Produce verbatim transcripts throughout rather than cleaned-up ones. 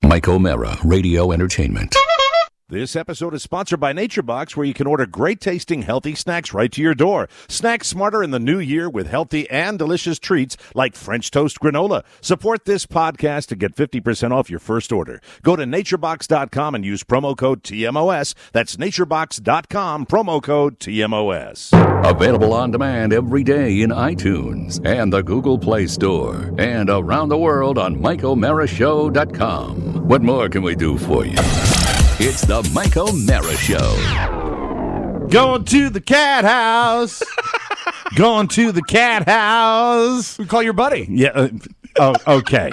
Mike O'Mara, Radio Entertainment. This episode is sponsored by NatureBox, where you can order great-tasting, healthy snacks right to your door. Snack smarter in the new year with healthy and delicious treats like French toast granola. Support this podcast to get fifty percent off your first order. Go to naturebox dot com and use promo code T M O S. That's naturebox dot com, promo code T M O S. Available on demand every day in iTunes and the Google Play Store. And around the world on Mike O'Mara Show dot com. What more can we do for you? It's the Mike O'Mara Show. Going to the cat house. Going to the cat house. We call your buddy. Yeah. Uh, oh, okay.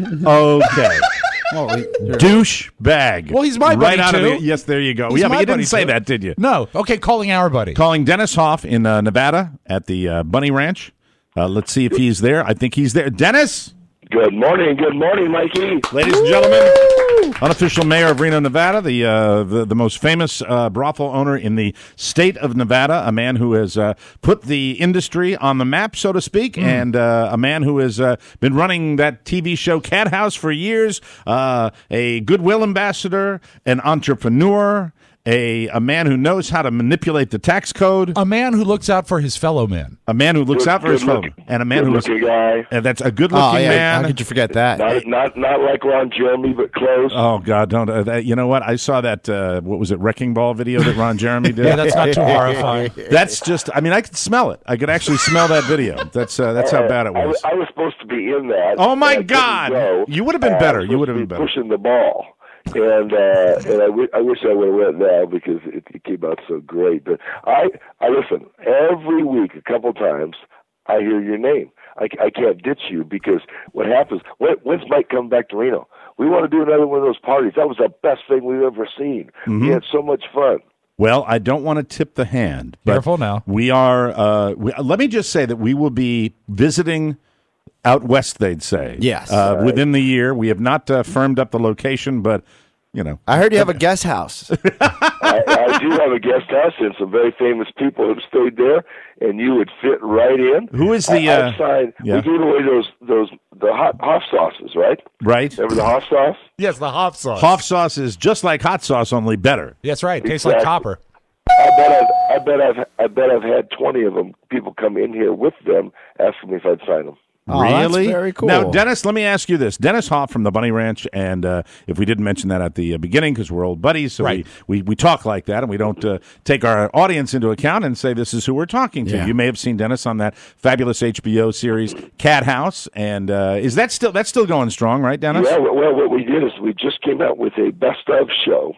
Okay. Well, douche bag. Well, he's my buddy, right out too. Of the, yes, there you go. He's yeah, my but you didn't buddy, say too. that, did you? No. Okay, calling our buddy. Calling Dennis Hoff in uh, Nevada at the uh, Bunny Ranch. Uh, let's see if he's there. I think he's there. Dennis? Good morning. Good morning, Mikey. Ladies and gentlemen, unofficial mayor of Reno, Nevada, the uh, the, the most famous uh, brothel owner in the state of Nevada, a man who has uh, put the industry on the map, so to speak, mm. and uh, a man who has uh, been running that T V show Cat House for years, uh, a goodwill ambassador, an entrepreneur, A, a man who knows how to manipulate the tax code. A man who looks out for his fellow man. A man who looks Good- out for his good fellow looking- and a man who is Good-looking guy. and that's a good-looking Oh, yeah. man. How could you forget that? Not, not not like Ron Jeremy, but close. Oh God, don't! Uh, that, you know what? I saw that. Uh, what was it? Wrecking Ball video that Ron Jeremy did. Yeah, that's not too horrifying. That's just. I mean, I could smell it. I could actually smell that video. That's uh, that's how bad it I, was. I was supposed to be in that. Oh, my and I couldn't God. go. You would have been Uh, better. I was You would have supposed been to be better. pushing the ball, and uh, and I, w- I wish I would have went now because it, it came out so great. But I I listen every week, a couple times. I hear your name. I, I can't ditch you because what happens? When, when's Mike coming back to Reno? We want to do another one of those parties. That was the best thing we've ever seen. Mm-hmm. We had so much fun. Well, I don't want to tip the hand. But Careful now. We are. Uh, we, let me just say that we will be visiting out west. They'd say Yes. uh, within the year. We have not uh, firmed up the location, but you know. I heard you have a guest house. I, I do have a guest house and some very famous people have stayed there, and you would fit right in. Who is the? I, Uh, I signed, yeah. We gave away those those the hot Hoff sauces, right? right. Remember the Hoff sauce? Yes, the Hoff sauce. Hoff sauce is just like hot sauce, only better. That's right. Tastes like Exactly. copper. I bet I've I bet I've I bet I've had twenty of them. People come in here with them, asking me if I'd sign them. Oh, that's Really? very cool. Now, Dennis, let me ask you this. Dennis Hoff from the Bunny Ranch, and uh, if we didn't mention that at the uh, beginning because we're old buddies, so Right. we, we, we talk like that, and we don't uh, take our audience into account and say this is who we're talking to. Yeah. You may have seen Dennis on that fabulous H B O series, Cat House, and uh, is that still that's still going strong, right, Dennis? Yeah. Well, what we did is we just came out with a best of show,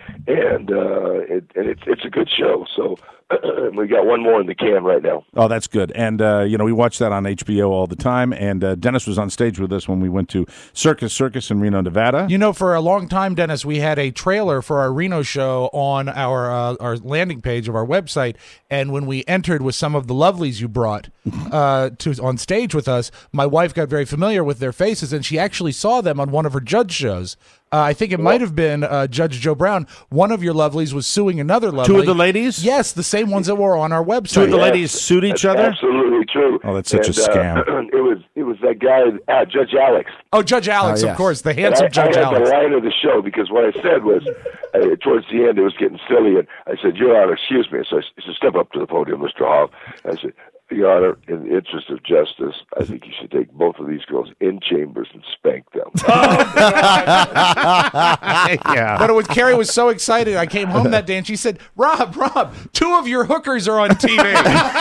and uh, it, and it's it's a good show. So we got one more in the can right now. Oh, that's good. And, uh, you know, we watch that on H B O all the time. And uh, Dennis was on stage with us when we went to Circus Circus in Reno, Nevada. You know, for a long time, Dennis, we had a trailer for our Reno show on our uh, our landing page of our website. And when we entered with some of the lovelies you brought uh, to on stage with us, my wife got very familiar with their faces, and she actually saw them on one of her judge shows. Uh, I think it might have been uh, Judge Joe Brown. One of your lovelies was suing another lovely. Two of the ladies? Yes, the same ones that were on our website. Two of the Yes, ladies sued each that's other? Absolutely true. Oh, that's such a And, uh, scam. it was it was that guy, uh, Judge Alex. Oh, Judge Alex, Oh, of yes. course, the And handsome I, Judge I had Alex. the line of the show because what I said was, uh, towards the end, it was getting silly, and I said, Your Honor, excuse me. So I said, step up to the podium, Mister Hoff. I said, Your Honor, in the interest of justice, I think you should take both of these girls in chambers and spank them. Yeah. But it was Carrie was so excited. I came home that day and she said, "Rob, Rob, two of your hookers are on T V."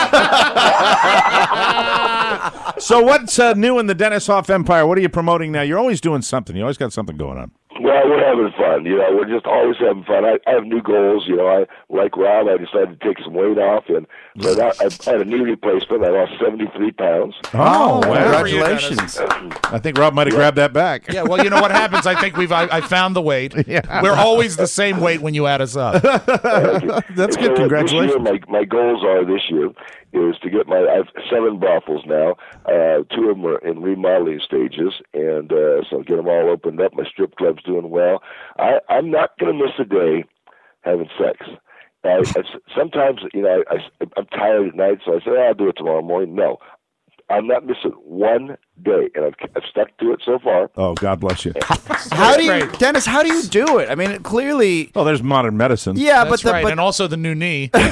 So what's uh, new in the Dennis Hoff empire? What are you promoting now? You're always doing something. You always got something going on. Well, we're having fun. You know, we're just always having fun. I, I have new goals. You know, I like Rob. I decided to take some weight off, and so now I, I had a knee replacement. I lost seventy-three pounds. Oh, wow. Congratulations. I think Rob might have grabbed that back. Yeah, well, you know what happens? I think we've I, I found the weight. Yeah. We're always the same weight when you add us up. That's So good. This Congratulations. year, my, my goals are this year is to get my, I have seven brothels now. Uh, two of them are in remodeling stages, and uh, so get them all opened up. My strip club's doing well. I, I'm not going to miss a day having sex. I, I, sometimes, you know, I, I, I'm tired at night, so I say, oh, I'll do it tomorrow morning. No, I'm not missing one day, and I've, I've stuck to it so far. Oh, God bless you. How do you, great. Dennis? How do you do it? I mean, it clearly. Oh, there's modern medicine. Yeah, That's but the, right, but and also the new knee. Well,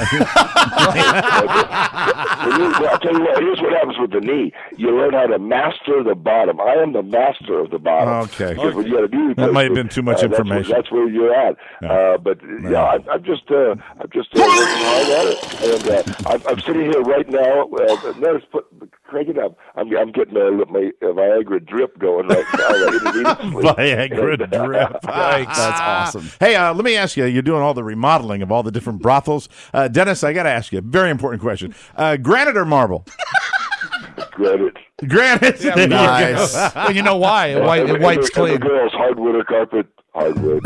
I'll tell you what, here's what happens with the knee. You learn how to master the bottom. I am the master of the bottom. Okay. Because when you got a knee That might have been too much uh, that's information. Where, that's where you're at. Yeah. Uh, but yeah, I'm, I'm just, uh, I'm just uh, working hard at it, and uh, I'm, I'm sitting here right now. Uh, notice, put crank it up. I'm, I'm getting uh, my uh, Viagra drip going right now. Viagra drip. that's awesome. Hey, uh, let me ask you. You're doing all the remodeling of all the different brothels. Uh, Dennis, I got to ask you a very important question. Uh, granite or marble? Granite. Granite. Yeah, There you nice. go. Well, you know why? It, white, it whites and the, and clean. the girls, hardwood or carpet? Hardwood.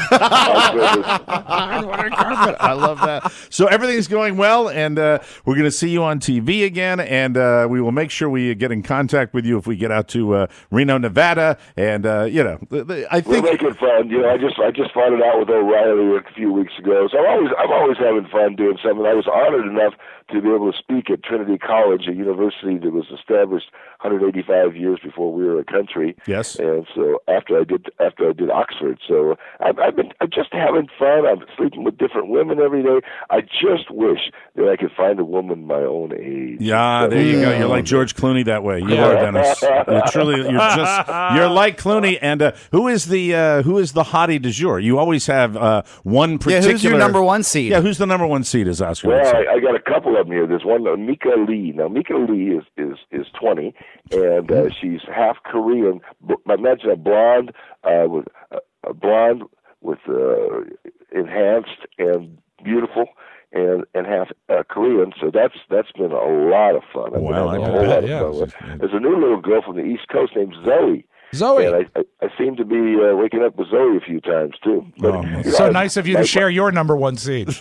I love that. So everything's going well, and uh, we're going to see you on T V again, and uh, we will make sure we get in contact with you if we get out to uh, Reno, Nevada, and uh, you know, the, the, I We're think making fun. You know, I just I just found it out with O'Reilly a few weeks ago. So I'm always I'm always having fun doing something. I was honored enough to be able to speak at Trinity College, a university that was established one hundred eighty-five years before we were a country. Yes. And so after I did after I did Oxford, so I've, I've been I'm just having fun. I'm sleeping with different women every day. I just wish that I could find a woman my own age. Yeah, there you go. You're like George Clooney that way. You Yeah. are, Dennis. You're truly, you're just, you're like Clooney. And uh, who is the uh, who is the hottie du jour? You always have uh, one yeah, particular. who's your number one seed? Yeah, who's the number one seed? Is Oscar? would Well, say. I, I got a couple of them here. There's one, uh, Mika Lee. Now, Mika Lee is is is twenty, and uh, she's half Korean. B- Imagine a blonde uh, with uh, a blonde with uh, enhanced and beautiful, and and half uh, Korean. So that's that's been a lot of fun. I've been Wow, having I a bet, whole lot of yeah. fun with. There's a new little girl from the East Coast named Zoe. Zoe. And I, I, I seem to be uh, waking up with Zoe a few times too. But, Oh, you know, So I- nice of you my- to share your number one seed.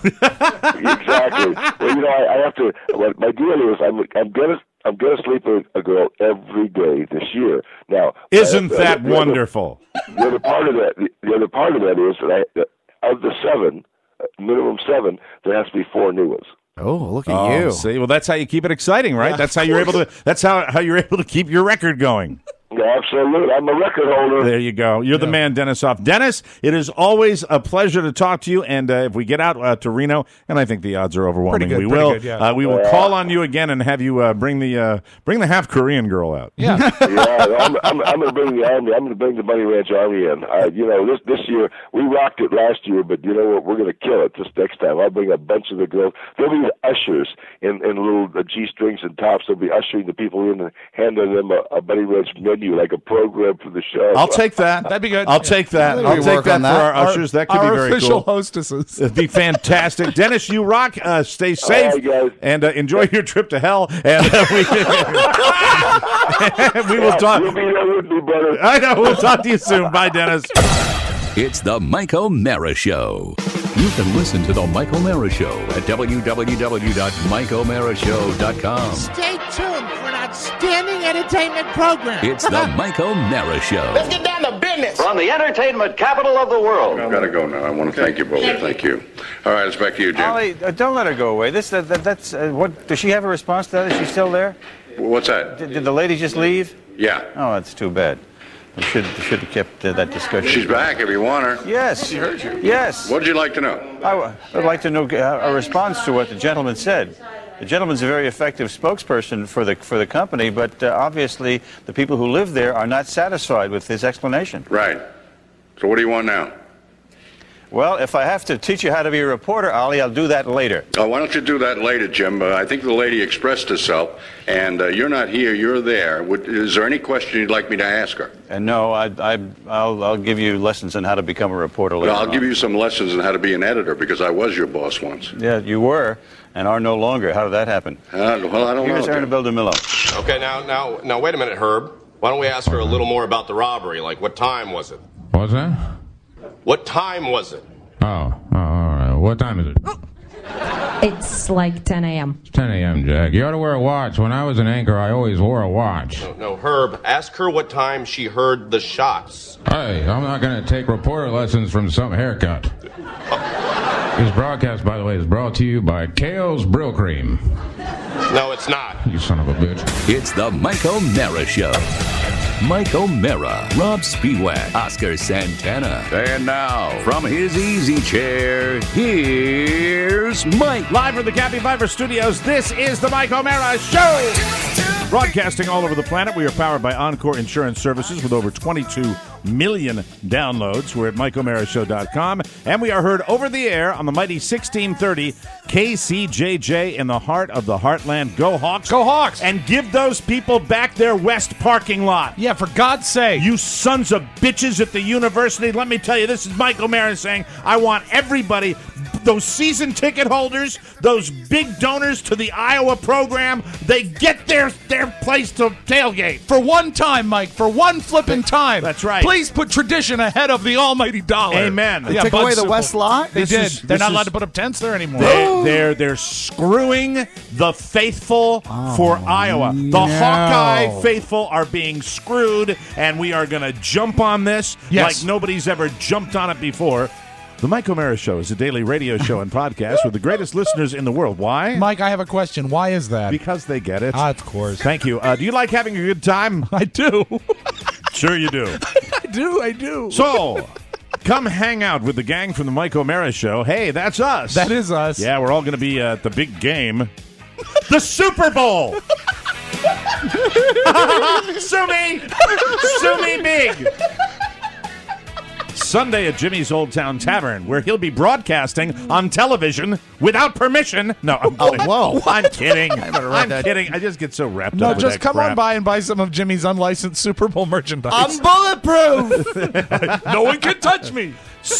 Exactly. Well, you know, I, I have to. What my deal is, I'm I'm gonna I'm gonna sleep with a girl every day this year. Now, Isn't uh, that the other- wonderful? The other part of that, the, the other part of that is that I, that of the seven, uh, minimum seven, there has to be four new ones. Oh, look at Oh, you. see, well, that's how you keep it exciting, right? That's how you're able to. That's how how you're able to keep your record going. Yeah, absolutely. I'm a record holder. There you go. You're the man, Dennis Hoff. Dennis, it is always a pleasure to talk to you. And uh, if we get out uh, to Reno, and I think the odds are overwhelming, Pretty good, we pretty will. good, yeah. uh, we will call on you again and have you uh, bring the uh, bring the half Korean girl out. Yeah. Yeah, I'm, I'm, I'm going to bring the army. I'm going to bring the Bunny Ranch Army in. Uh, you know, this this year we rocked it last year, but you know what? We're going to kill it this next time. I'll bring a bunch of the girls. They'll be the ushers in, in little uh, G strings and tops. They'll be ushering the people in and handing them a, a Bunny Ranch menu like a program for the show. I'll take that. That'd be good. I'll Yeah. take that. think I'll we take work that on for that. our ushers. That could Our be very official cool. hostesses. It'd be fantastic. Dennis, you rock. Uh, stay safe right, guys. and uh, enjoy your trip to hell. And uh, we, we will talk. You'll be there with me, brother. I know. We'll talk to you soon. Bye, Dennis. It's the Mike O'Mara Show. You can listen to the Mike O'Mara Show at w w w dot mike o'mara show dot com. Stay tuned for an outstanding entertainment program. It's the Mike O'Mara Show. Let's get down to business. From the entertainment capital of the world. I've got to go now. I want to thank you both. Thank you. All right, it's back to you, Jim. Ollie, uh, don't let her go away. This, uh, that, that's uh, what. Does she have a response to that? Is she still there? What's that? Did, did the lady just leave? Yeah. Oh, that's too bad. We should should have kept uh, that discussion. She's back if you want her. Yes. She heard you. Yes. What'd you like to know? I w- would like to know uh, a response to what the gentleman said. The gentleman's a very effective spokesperson for the for the company, but uh, obviously the people who live there are not satisfied with his explanation. Right. So what do you want now? Well, if I have to teach you how to be a reporter, Ollie, I'll do that later. Oh, why don't you do that later, Jim? Uh, I think the lady expressed herself, and uh, you're not here, you're there. Would, is there any question you'd like me to ask her? And no, I, I, I'll, I'll give you lessons on how to become a reporter later Well, I'll on. give you some lessons on how to be an editor, because I was your boss once. Yeah, you were, and are no longer. How did that happen? Uh, well, I don't Here's know. Jim. Annabelle DeMillo. Okay, now, now, now, wait a minute, Herb. Why don't we ask her a little more about the robbery? Like, what time was it? What's that? What time was it? Oh, oh, all right. What time is it? It's like ten a.m. It's ten a.m., Jack. You ought to wear a watch. When I was an anchor, I always wore a watch. No, no, Herb, ask her what time she heard the shots. Hey, I'm not going to take reporter lessons from some haircut. This broadcast, by the way, is brought to you by Kale's Brill Cream. No, it's not. You son of a bitch. It's the Mike O'Mara Show. Mike O'Mara, Rob Spiewak, Oscar Santana. And now, from his easy chair, here's Mike. Live from the Cappy Viper Studios, this is the Mike O'Mara Show. Broadcasting all over the planet, we are powered by Encore Insurance Services with over twenty-two million downloads. We're at Mike O'Mara Show dot com, and we are heard over the air on the mighty sixteen thirty K C J J in the heart of the heartland. Go Hawks. Go Hawks. And give those people back their west parking lot. Yeah, for God's sake. You sons of bitches at the university. Let me tell you, this is Mike O'Mara saying, I want everybody, those season ticket holders, those big donors to the Iowa program, they get their, their place to tailgate. For one time, Mike, for one flipping time. That's right. Please put tradition ahead of the almighty dollar. Amen. They took away the West lot? They This did. is- They're this not is- allowed to put up tents there anymore. They, they're they're screwing the faithful for Iowa. The no. Hawkeye faithful are being screwed, and we are going to jump on this Yes. like nobody's ever jumped on it before. The Mike O'Mara Show is a daily radio show and podcast with the greatest listeners in the world. Why? Mike, I have a question. Why is that? Because they get it. Ah, of course. Thank you. Uh, do you like having a good time? I do. Sure you do. I do. I do. So, come hang out with the gang from the Mike O'Mara Show. Hey, that's us. That is us. Yeah, we're all going to be uh, at the big game. The Super Bowl! Sue me! Sue me big! Sunday at Jimmy's Old Town Tavern, where he'll be broadcasting on television without permission. No, I'm kidding. whoa. I'm kidding. better write I'm that. kidding. I just get so wrapped No, up with just that come crap. on by and buy some of Jimmy's unlicensed Super Bowl merchandise. I'm bulletproof. no one can touch me.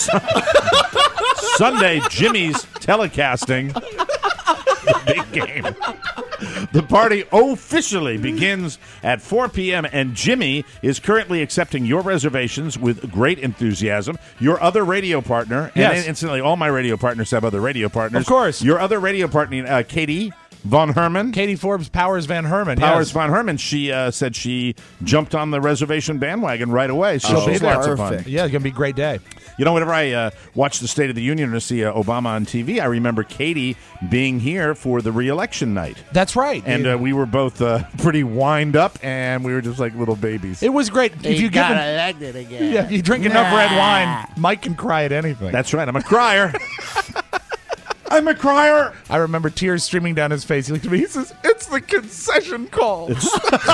Sunday, Jimmy's telecasting the big game. The party officially begins at four p.m., and Jimmy is currently accepting your reservations with great enthusiasm. Your other radio partner, Yes. and incidentally, all my radio partners have other radio partners. Of course. Your other radio partner, uh, Katie Von Herman. Katie Forbes Powers Van Herman. Powers yes. Von Herman, she uh, said she jumped on the reservation bandwagon right away. So She'll be she's there. lots of fun. Perfect. Yeah, it's going to be a great day. You know, whenever I uh, watch the State of the Union or see uh, Obama on T V, I remember Katie being here for the re-election night. That's right. And it, uh, we were both uh, pretty wind up, and we were just like little babies. it was great. If you give him, elected again. yeah, if you drink enough red wine, Mike can cry at anything. That's right. I'm a crier. I'm a crier. I remember tears streaming down his face. He looked at me. He says, "It's the concession call." It's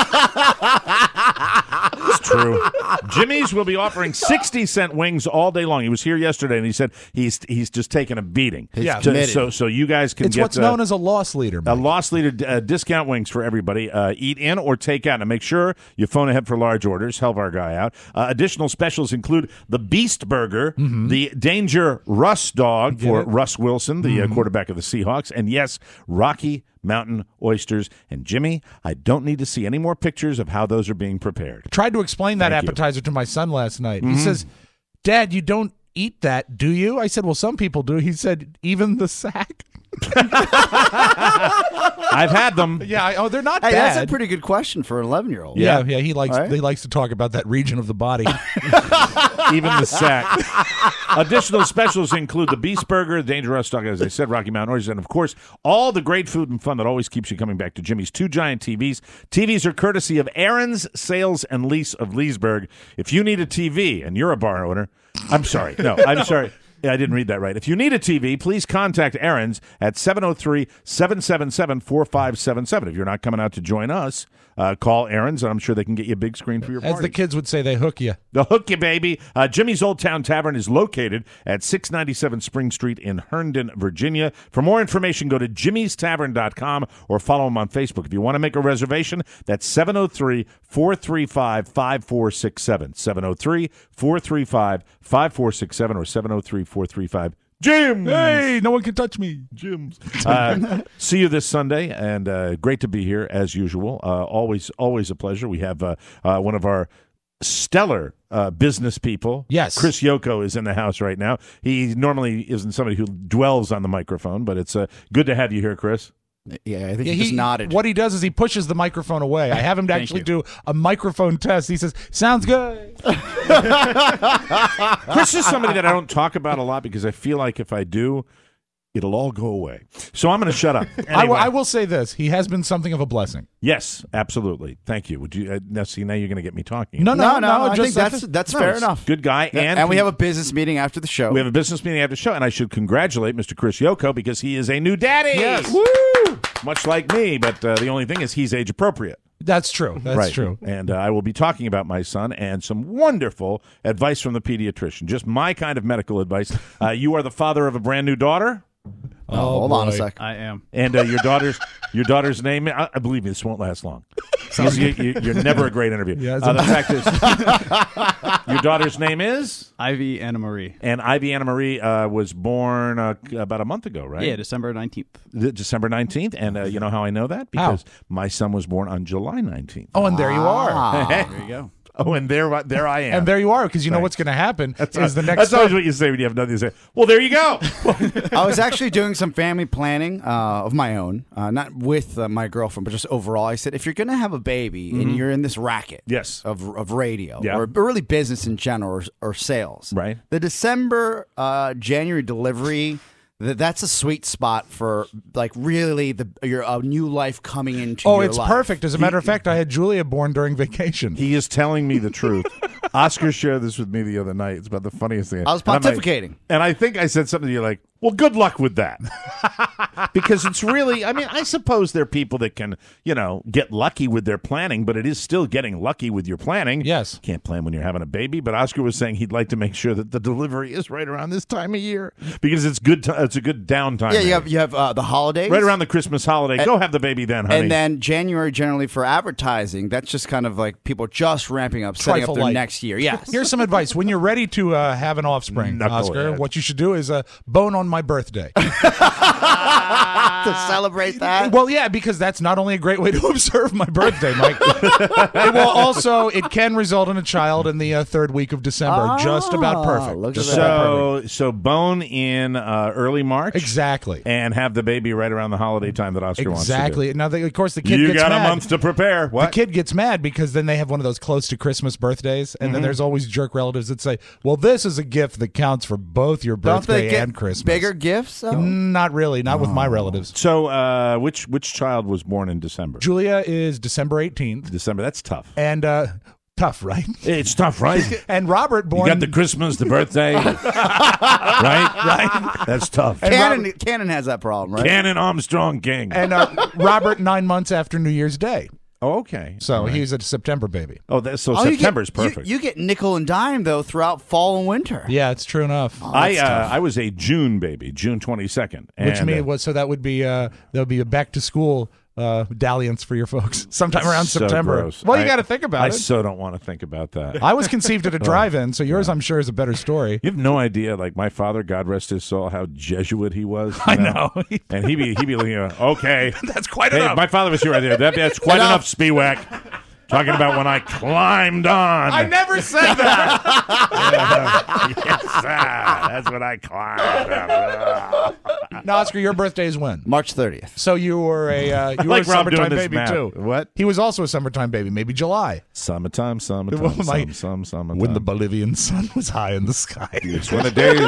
true. Jimmy's will be offering sixty cent wings all day long. He was here yesterday, and he said he's he's just taking a beating. Yeah. To- committed. so so you guys can It's get what's uh, known as a loss leader. a Mike. loss leader uh, discount wings for everybody. Uh, eat in or take out. And make sure you phone ahead for large orders. Help our guy out. Uh, additional specials include the Beast Burger, the Danger Russ Dog for it? Russ Wilson, the uh, quarterback of the Seahawks, and yes, Rocky Mountain oysters. And Jimmy, I don't need to see any more pictures of how those are being prepared. Tried to explain that Thank you. appetizer to my son last night. He says, "Dad, you don't eat that, do you?" I said, "Well, some people do." He said, "Even the sack?" I've had them. Yeah. I, oh, they're not Hey, bad. that's a pretty good question for an eleven-year-old. yeah, yeah. He likes All right. he likes to talk about that region of the body. Even the sack. Additional specials include the Beast Burger, the Danger Russ Dog, as I said, Rocky Mountain Oysters, and of course, all the great food and fun that always keeps you coming back to Jimmy's. Two giant T Vs. T Vs are courtesy of Aaron's Sales and Lease of Leesburg. If you need a T V and you're a bar owner, I'm sorry. No, I'm sorry. Yeah, I didn't read that right. If you need a T V, please contact Aaron's at seven oh three, seven seven seven, four five seven seven. If you're not coming out to join us, uh, call Aaron's, and I'm sure they can get you a big screen for your As party. the kids would say, they hook you. The hook you, baby. Uh, Jimmy's Old Town Tavern is located at six ninety-seven Spring Street in Herndon, Virginia. For more information, go to jimmys tavern dot com or follow him on Facebook. If you want to make a reservation, that's seven oh three, four three five, five four six seven. seven oh three, four three five, five four six seven or seven oh three, four three five, Jim. Hey, no one can touch me. Jim's. Uh, see you this Sunday, and uh, great to be here as usual. Uh, always, always a pleasure. We have uh, uh, one of our stellar uh, business people. Yes. Chris Yoko is in the house right now. He normally isn't somebody who dwells on the microphone, but it's uh, good to have you here, Chris. Yeah, I think Yeah, he just nodded. What he does is he pushes the microphone away. I have him to Thank actually you. do a microphone test. He says, "Sounds good." Chris is somebody that I don't talk about a lot because I feel like if I do, it'll all go away. So I'm going to shut up. I, will, Anyway. I will say this: he has been something of a blessing. Yes, absolutely. Thank you. Would you uh, now see? Now you're going to get me talking. No, No, no, no, I just- think that's that's No, fair it's enough. Good guy, Yeah, and and we have a business meeting after the show. we have a business meeting after the show, and I should congratulate Mister Chris Yoko because he is a new daddy. Yes. Woo! Much like me, but uh, the only thing is he's age appropriate. That's true. That's right. true. And uh, I will be talking about my son and some wonderful advice from the pediatrician. Just my kind of medical advice. Uh, you are the father of a brand new daughter. Oh, hold on a boy. sec. I am. And uh, your daughter's your daughter's name. I, I believe me, this won't last long. Because you, you, you're never a great interview. Yeah, it's uh, a- the fact is, your daughter's name is Ivy Anna Marie. and Ivy Anna Marie uh, was born uh, about a month ago, right? Yeah, December nineteenth. The- December nineteenth. And uh, you know how I know that? How? Because my son was born on July nineteenth. Oh, and there you are. Ah. There you go. Oh, and there, there I am. And there you are, because you know Thanks. what's going to happen That's, is the next that's always step- what you say when you have nothing to say. Well, there you go. I was actually doing some family planning uh, of my own, uh, not with uh, my girlfriend, but just overall. I said, if you're going to have a baby and you're in this racket Yes. of, of radio Yeah. or really business in general or, or sales, Right. the December, uh, January delivery, th- that's a sweet spot for like really the your a new life coming into Oh, your it's life. perfect. As a matter of fact, I had Julia born during vacation. He is telling me the truth. Oscar shared this with me the other night. It's about the funniest thing. I was And I'm like- pontificating. and I think I said something to you like, well, good luck with that. Because it's really, I mean, I suppose there are people that can, you know, get lucky with their planning, but it is still getting lucky with your planning. Yes. Can't plan when you're having a baby, but Oscar was saying he'd like to make sure that the delivery is right around this time of year because it's good. T- it's a good downtime. Yeah, you there. have you have uh, the holidays right around the Christmas holiday. And- Go have the baby then, honey. And then January generally for advertising, that's just kind of like people just ramping up, setting Trifle up their light. next year. Yes. Here's some advice. When you're ready to uh, have an offspring, Knucklehead. Oscar, what you should do is uh, bone on my birthday. to celebrate that. Well, yeah, because that's not only a great way to observe my birthday, Mike. It will also, it can result in a child in the uh, third week of December. Just about perfect. look at Just that. about perfect. So, so bone in uh, early March. Exactly. And have the baby right around the holiday time that Oscar wants to do. Exactly. Now, the, of course, the kid You gets got mad. a month to prepare. The What? kid gets mad because then they have one of those close to Christmas birthdays, and then there's always jerk relatives that say, "Well, this is a gift that counts for both your Don't birthday they get and Christmas." bigger gifts? though? Not really. Not with my relatives. So, uh, which which child was born in December? Julia is December eighteenth, December. That's tough. and uh, tough, right? It's tough, right? And Robert You born. got the Christmas, the birthday, right? Right. That's tough. And Cannon, Robert- Cannon has that problem, right? Cannon Armstrong King. and uh, Robert nine months after New Year's Day, oh, okay. so All right. he's a September baby. Oh, that, so Oh, you get- September's you- perfect. You, get nickel and dime though throughout fall and winter. Yeah, it's true enough. I that's uh, tough. I was a June baby, June twenty second, Which means what? So that would be uh, that would be a back to school uh, dalliance for your folks sometime around so September. gross. Well, you I- got to think about I it. so don't want to think about that. I was conceived at a drive-in, so yours, I'm sure, is a better story. You have no idea, like my father, God rest his soul, how Jesuit he was. you I know. And he'd be he'd be looking at, okay, That's quite hey, enough. my father was here right there. That, that's quite enough, Enough. Spiewak. Talking about when I climbed on. I never said that. yes, sir. That's when I climbed on. Now, Oscar, your birthday is when? March thirtieth. So you were a uh, you were like a Rob doing summertime this baby math. too. What? He was also a summertime baby, maybe July, Summertime, summertime, Well, my- some, some, summertime. when the Bolivian sun was high in the sky. It's when the days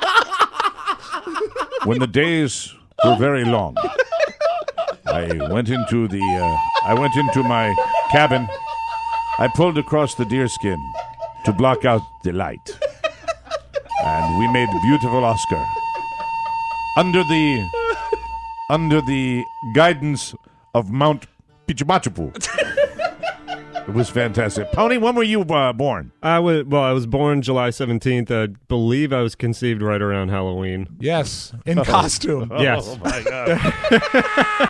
when the days were very long. I went into the uh, I went into my cabin. I pulled across the deerskin to block out the light, and we made beautiful Oscar under the under the guidance of Mount Pichumachupu. It was fantastic. Pony, when were you uh, born? I was well. I was born July seventeenth. I believe I was conceived right around Halloween. Yes, in costume. Yes. Oh my God.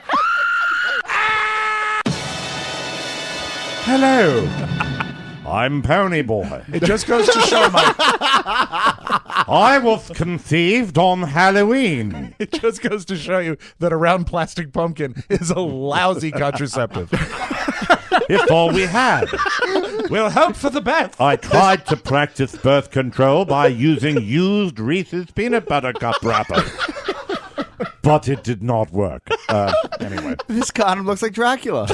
Hello. I'm Pony Boy. It just goes to show, Mike. I was conceived on Halloween. It just goes to show you that a round plastic pumpkin is a lousy contraceptive. It's all we had. We'll hope for the best. I tried to practice birth control by using used Reese's peanut butter cup wrappers. But it did not work. Uh, Anyway. This condom looks like Dracula.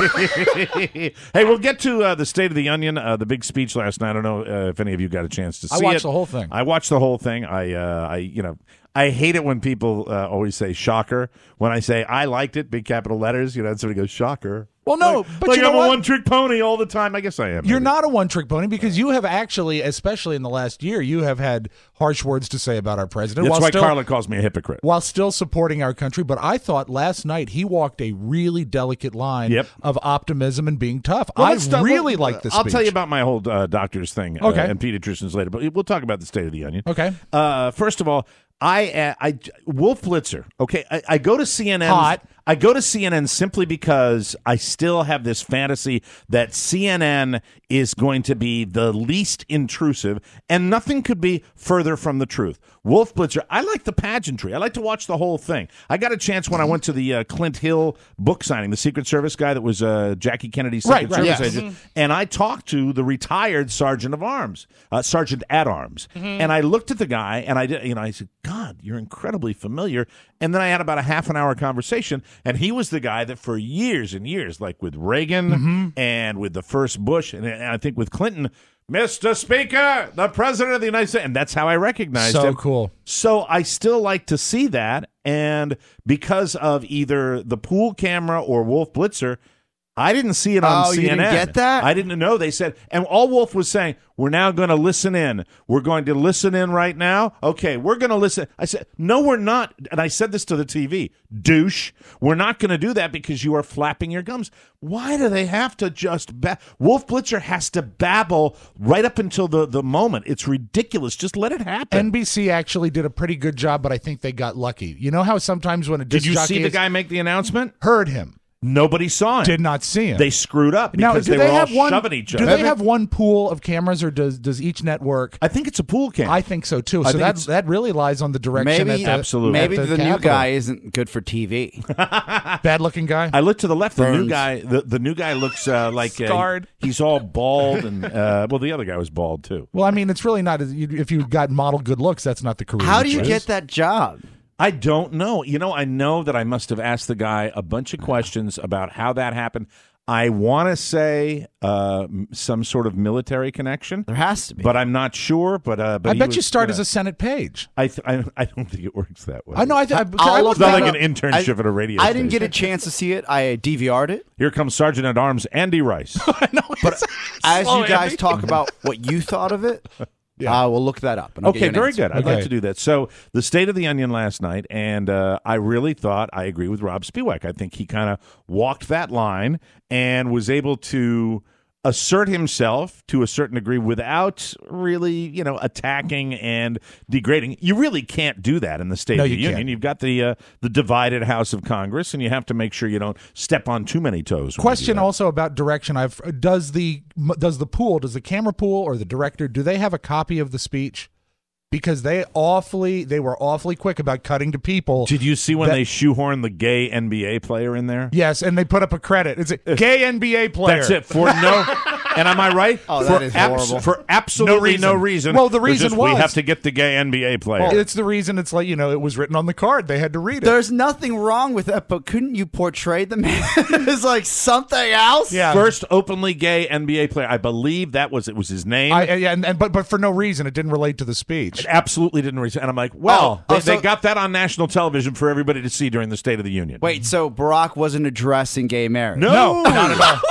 Hey, we'll get to uh, the State of the Union, uh, the big speech last night. I don't know uh, if any of you got a chance to see I it. watched the whole thing. I watched the whole thing. I, uh, I, you know, I hate it when people uh, always say "shocker" when I say I liked it, big capital letters. You know, and somebody goes "shocker." Well, no, like, but like you know I'm what? a one-trick pony all the time. I guess I am. You're maybe. not a one-trick pony because you have actually, especially in the last year, you have had harsh words to say about our president. That's while why still, Carla calls me a hypocrite. While still supporting our country. But I thought last night he walked a really delicate line Yep. of optimism and being tough. Well, I let's start- really well, like this I'll speech. tell you about my whole uh, doctor's thing uh, Okay. and pediatricians later, but we'll talk about the State of the Union. Okay. Uh, first of all, I, uh, I Wolf Blitzer. Okay, I, I go to C N N. Hot. I go to C N N simply because I still have this fantasy that C N N is going to be the least intrusive, and nothing could be further from the truth. Wolf Blitzer, I like the pageantry. I like to watch the whole thing. I got a chance when I went to the uh, Clint Hill book signing, the Secret Service guy that was uh, Jackie Kennedy's Secret Right, right, Service yes. agent, and I talked to the retired Sergeant of Arms, uh, Sergeant at Arms, and I looked at the guy, and I did, you know, I said, "God, you're incredibly familiar." And then I had about a half an hour conversation, and he was the guy that for years and years, like with Reagan Mm-hmm. and with the first Bush, and, and I think with Clinton, Mister Speaker, the President of the United States, and that's how I recognized So him. cool. So I still like to see that, and because of either the pool camera or Wolf Blitzer, I didn't see it on Oh, you C N N. didn't get that? I didn't know. They said, and all Wolf was saying, we're now going to listen in. We're going to listen in right now. Okay, we're going to listen. I said, no, we're not. And I said this to the T V, douche. We're not going to do that because you are flapping your gums. Why do they have to just ba- Wolf Blitzer has to babble right up until the, the moment. It's ridiculous. Just let it happen. N B C actually did a pretty good job, but I think they got lucky. You know how sometimes when a Did disc you jockey see the is- guy make the announcement? heard him? Nobody saw him. Did not see him. They screwed up Now, because do they, they were all have one, shoving each Do other. they have one pool of cameras, or does does each network? I think it's a pool cam. I think so too. I So think that it's- that really lies on the direction. Maybe, at the, absolutely. maybe at the, new Capitol. guy isn't good for T V. Bad looking guy. I look to the left. The new Burns. guy, the, the new guy looks uh, like uh, Scarred. he's all bald, and uh, well, the other guy was bald too. Well, I mean, it's really not. If you got model good looks, that's not the career. How do you choose. get that job? I don't know. You know, I know that I must have asked the guy a bunch of questions about how that happened. I want to say uh, m- some sort of military connection. There has to be. But I'm not sure. But, uh, but I he bet was, you start know, as a Senate page. I, th- I I don't think it works that way. I know. I, th- I, I'll I look It's not that like up. an internship I- at a radio I didn't get a station. chance to see it. I D V R'd it. Here comes Sergeant at Arms Andy Rice. But as slow, you guys Andy. talk about what you thought of it, I will look that up. And I'll get Okay, you an very answer. good. I'd Okay. like to do that. So, the State of the Union last night, and uh, I really thought I agree with Rob Spiewak. I think he kind of walked that line and was able to assert himself to a certain degree without really, you know, attacking and degrading. You really can't do that in the State No, of the you Union. can't. You've got the uh, the divided House of Congress, and you have to make sure you don't step on too many toes. when you do Question that. also about direction. I've does the does the pool, does the camera pool or the director, do they have a copy of the speech? Because they awfully they were awfully quick about cutting to people. Did you see when that- they shoehorned the gay N B A player in there? Yes, and they put up a credit. It's a gay N B A player. That's it. For no, and am I right? Oh, for that is horrible. For absolutely no No reason. reason. Well, the It's reason just, was- we have to get the gay N B A player. Well, it's the reason it's like, you know, it was written on the card. They had to read it. There's nothing wrong with that, but couldn't you portray the man as like something else? Yeah. First openly gay N B A player. I believe that was it was his name. I, yeah, and, and but but for no reason, it didn't relate to the speech. It absolutely didn't. Reason. And I'm like, well, Oh, they, oh, so- they got that on national television for everybody to see during the State of the Union. Wait, so Barack wasn't addressing gay marriage? no, not at all.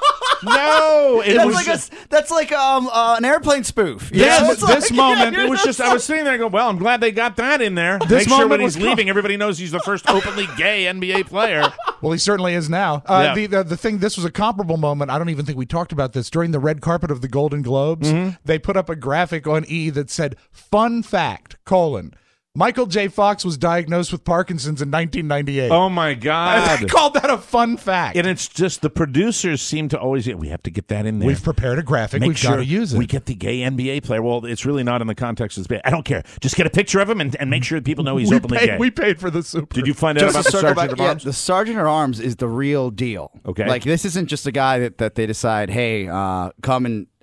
No, it That's was like just, a that's like um uh, an airplane spoof. You This, know, it's this like- moment, yeah, it was just, I was sitting there going, well, I'm glad they got that in there. This Make sure moment when was he's com- leaving, everybody knows he's the first openly gay N B A player. Well, he certainly is now. Uh, Yeah. the, the the thing, this was a comparable moment. I don't even think we talked about this during the red carpet of the Golden Globes. Mm-hmm. They put up a graphic on E that said, "Fun fact: colon Michael J. Fox was diagnosed with Parkinson's in nineteen ninety-eight." Oh, my God. They called that a fun fact. And it's just the producers seem to always, we have to get that in there. We've prepared a graphic. Make We've sure got to use it. we get the gay N B A player. Well, it's really not in the context of this. I don't care. Just get a picture of him and, and make sure that people know he's we openly paid, gay. we paid for the super. Did you find out Just about to the circle Sergeant back, of yeah, Arms? the Sergeant at Arms is the real deal. Okay. Like, this isn't just a guy that, that they decide, hey, uh, come and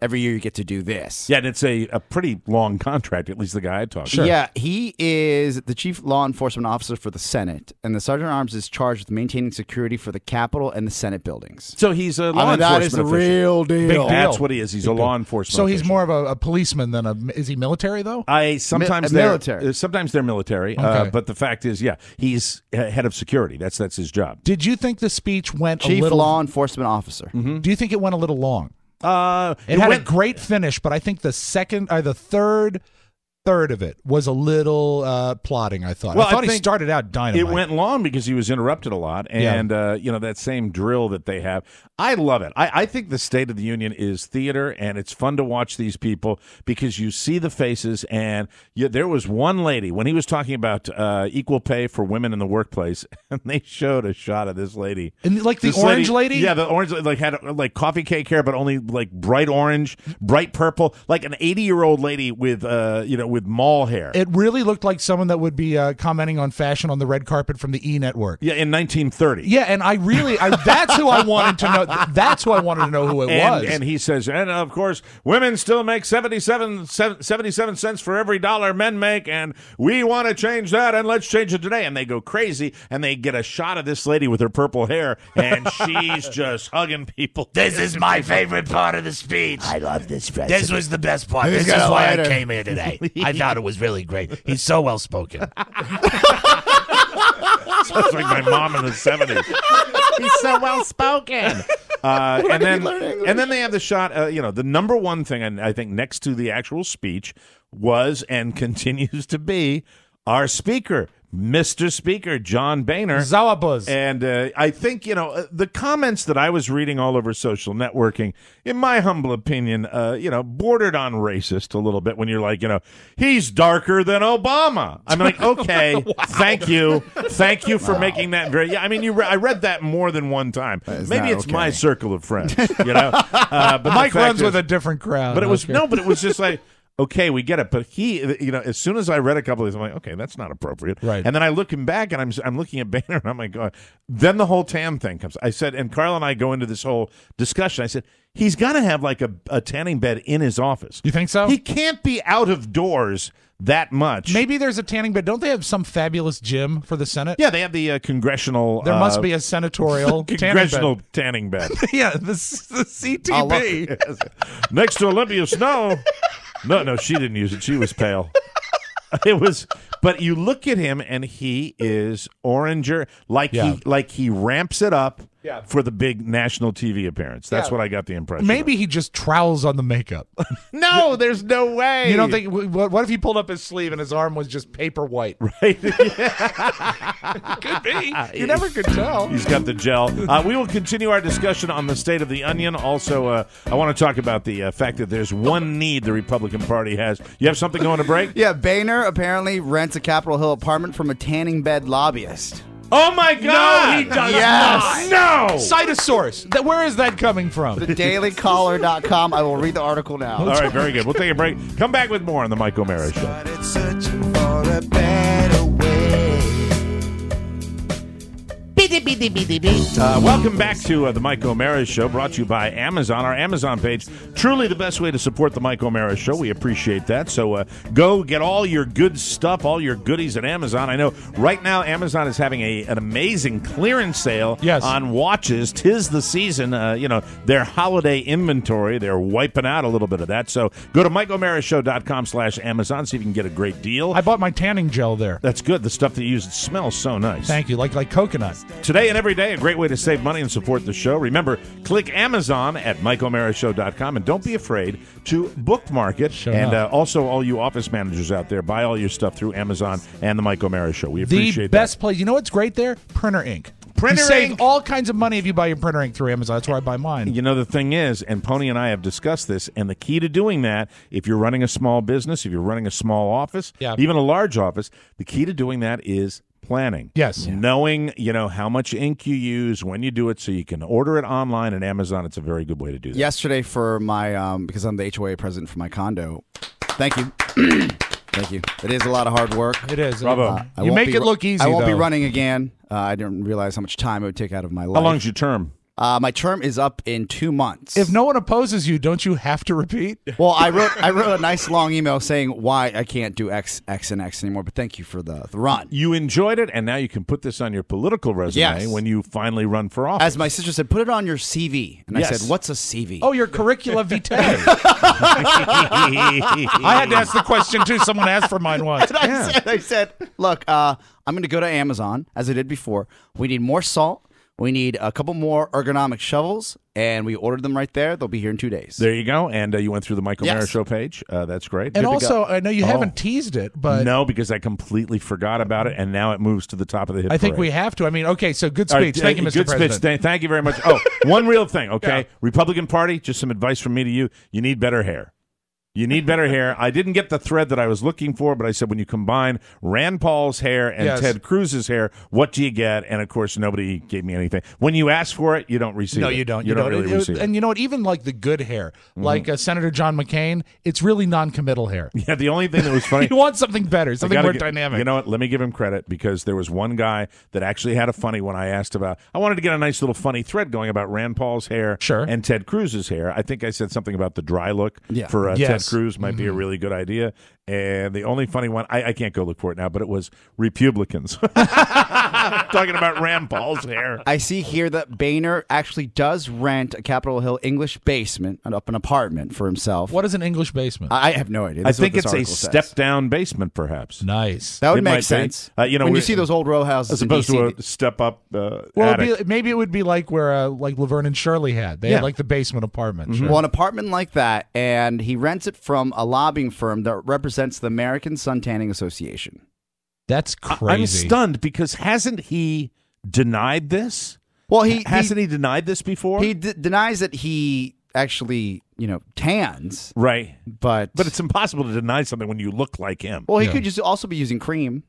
every year you get to do this. Yeah, and it's a, a pretty long contract, at least the guy I talked to. Yeah, he is the chief law enforcement officer for the Senate, and the Sergeant at Arms is charged with maintaining security for the Capitol and the Senate buildings. So he's a law I mean, enforcement that is the official. real deal. Big deal. That's what he is. He's Big a law deal. enforcement So he's official. more of a, a policeman than a. Is he military though? I sometimes Mi- they're military. uh, Sometimes they're military, uh, Okay. but the fact is, yeah, he's uh, head of security. That's that's his job. Did you think the speech went Chief a little? law enforcement officer. Mm-hmm. Do you think it went a little long? Uh, It, had went- a great finish, but I think the second or the third third of it was a little uh, plotting. I thought. Well, I thought I he think started out dynamite. It went long because he was interrupted a lot, and uh, you know that same drill that they have. I love it. I, I think the State of the Union is theater, and it's fun to watch these people because you see the faces. And you, there was one lady when he was talking about uh, equal pay for women in the workplace, and they showed a shot of this lady, and like the This orange lady? Yeah, the orange like had like coffee cake hair, but only like bright orange, bright purple, like an eighty-year-old lady with uh, you know with mall hair. It really looked like someone that would be uh, commenting on fashion on the red carpet from the E! Network. Yeah, in nineteen thirty. Yeah, and I really, I, that's who I wanted to know. That's who I wanted to know who it and, was. and he says, and of course, women still make seventy-seven, seventy-seven cents for every dollar men make, and we want to change that, and let's change it today. And they go crazy, and they get a shot of this lady with her purple hair, and she's just hugging people. This is my favorite part of the speech. I love this president. This was the best part. Who's This is gonna why let I her? came here today. I thought it was really great. He's so well spoken. Sounds like my mom in the seventies. He's so well spoken. Uh, Where and did he then, learn English? and then they have the shot. Uh, you know, the number one thing, and I think next to the actual speech was and continues to be our speaker, Mister Speaker John Boehner. Zawabuz. And uh, I think, you know, uh, the comments that I was reading all over social networking, in my humble opinion, uh, you know, bordered on racist a little bit when you're like, you know, he's darker than Obama. I'm like, okay, wow. thank you. Thank you for wow. making that very, yeah, I mean, you. Re- I read that more than one time. Maybe it's okay. my circle of friends, you know. Uh, but Mike runs is, with a different crowd. But it was, okay. no, but it was just like, okay, we get it. But he, you know, as soon as I read a couple of these, I'm like, okay, that's not appropriate. Right. And then I look him back, and I'm I'm looking at Boehner, and I'm like, going. Then the whole tan thing comes. I said, and Carl and I go into this whole discussion. I said, he's got to have like a, a tanning bed in his office. You think so? He can't be out of doors that much. Maybe there's a tanning bed. Don't they have some fabulous gym for the Senate? Yeah, they have the uh, congressional. There uh, must be a senatorial congressional tanning bed. tanning bed. Yeah, the, the C T B. Next to Olympia Snow. No, no, she didn't use it. She was pale. It was, but you look at him and he is oranger, like Yeah. he like he ramps it up Yeah. for the big national T V appearance. That's Yeah. what I got the impression. Maybe he just trowels on the makeup. No, there's no way. You don't think? What what if he pulled up his sleeve and his arm was just paper white? Right? Could be. You never could tell. He's got the gel. Uh, we will continue our discussion on the state of the onion. Also, uh, I want to talk about the uh, fact that there's one need the Republican Party has. You have something going to break? Yeah, Boehner apparently rents a Capitol Hill apartment from a tanning bed lobbyist. Oh my God! No, he does Yes. not. No. Cite a source. That, where is that coming from? the daily caller dot com. I will read the article now. All right, very good. We'll take a break. Come back with more on the Mike O'Mara Show. Started searching for a better way. Uh, welcome back to uh, the Mike O'Mara Show, brought to you by Amazon. Our Amazon page, truly the best way to support the Mike O'Mara Show. We appreciate that. So uh, go get all your good stuff, all your goodies at Amazon. I know right now Amazon is having a an amazing clearance sale Yes. on watches. 'Tis the season. Uh, you know, their holiday inventory, they're wiping out a little bit of that. So go to Mike O'Mara Show dot com slash Amazon, see if you can get a great deal. I bought my tanning gel there. That's good. The stuff that you use, it smells so nice. Thank you. Like like coconut. Today and every day, a great way to save money and support the show. Remember, click Amazon at Mike O'Mara Show dot com, and don't be afraid to bookmark it. Sure and uh, enough. also, all you office managers out there, buy all your stuff through Amazon and the Mike O'Mara Show. We The appreciate best place. You know what's great there? Printer ink. Printer you save ink. all kinds of money if you buy your printer ink through Amazon. That's where I buy mine. that. You know, the thing is, and Pony and I have discussed this, and the key to doing that, if you're running a small business, if you're running a small office, Yeah. even a large office, the key to doing that is planning. Yes. Knowing, you know, how much ink you use, when you do it, so you can order it online at Amazon. It's a very good way to do that. Yesterday for my, um, because I'm the H O A president for my condo. Thank you. Thank you. It is a lot of hard work. It is. Bravo. Uh, I You won't make be it ru- look easy, I won't be though. running again. Uh, I didn't realize how much time it would take out of my life. How long's your term? Uh, my term is up in two months. If no one opposes you, don't you have to repeat? Well, I wrote I wrote a nice long email saying why I can't do X, X, and X anymore. But thank you for the, the run. You enjoyed it, and now you can put this on your political resume Yes. when you finally run for office. As my sister said, put it on your C V. And Yes. I said, what's a C V? Oh, your curricula vitae. I had to ask the question, too. Someone asked for mine once. And I, said, I said, look, uh, I'm going to go to Amazon, as I did before. We need more salt. We need a couple more ergonomic shovels, and we ordered them right there. They'll be here in two days. There you go. And uh, you went through the Michael Yes. Mara Show page. Uh, that's great. And Good to also, go. I know you Oh. haven't teased it, but No, because I completely forgot about it, and now it moves to the top of the hit I think parade. we have to. I mean, okay, so good All speech. right, Thank you, uh, Mister Good President. speech. Thank- Thank you very much. Oh, one real thing, okay? Yeah. Republican Party, just some advice from me to you. You need better hair. You need better hair. I didn't get the thread that I was looking for, but I said when you combine Rand Paul's hair and Yes. Ted Cruz's hair, what do you get? And, of course, nobody gave me anything. When you ask for it, you don't receive No, it. you don't. You, You, don't, don't. really It- receive it. And you know what? Even like the good hair, like uh, Senator John McCain, it's really non-committal hair. Yeah, the only thing that was funny. You want something better, I something gotta more gi- dynamic. You know what? Let me give him credit because there was one guy that actually had a funny when I asked about. I wanted to get a nice little funny thread going about Rand Paul's hair Sure. and Ted Cruz's hair. I think I said something about the dry look Yeah. for uh, Yes. Ted Cruz might be a really good idea. And the only funny one, I, I can't go look for it now, but it was Republicans talking about Rand Paul's hair. I see here that Boehner actually does rent a Capitol Hill English basement, and up an apartment for himself. What is an English basement? I I have no idea. I This is what think this it's a article says. step-down basement, perhaps. Nice. That would It make might be. sense. Uh, you know, when you we're- see those old row houses As in opposed D C, to a step-up uh, Well, attic. it'd be, maybe it would be like where uh, like Laverne and Shirley had. They Yeah. had like the basement apartment. Sure. well, an apartment like that, and he rents it from a lobbying firm that represents the American Sun Tanning Association. That's I- crazy. I'm stunned because hasn't he denied this? Well, he hasn't he, denied this before? He d- denies that he actually, you know, tans. Right. But But it's impossible to deny something when you look like him. well, he Yeah. could just also be using cream.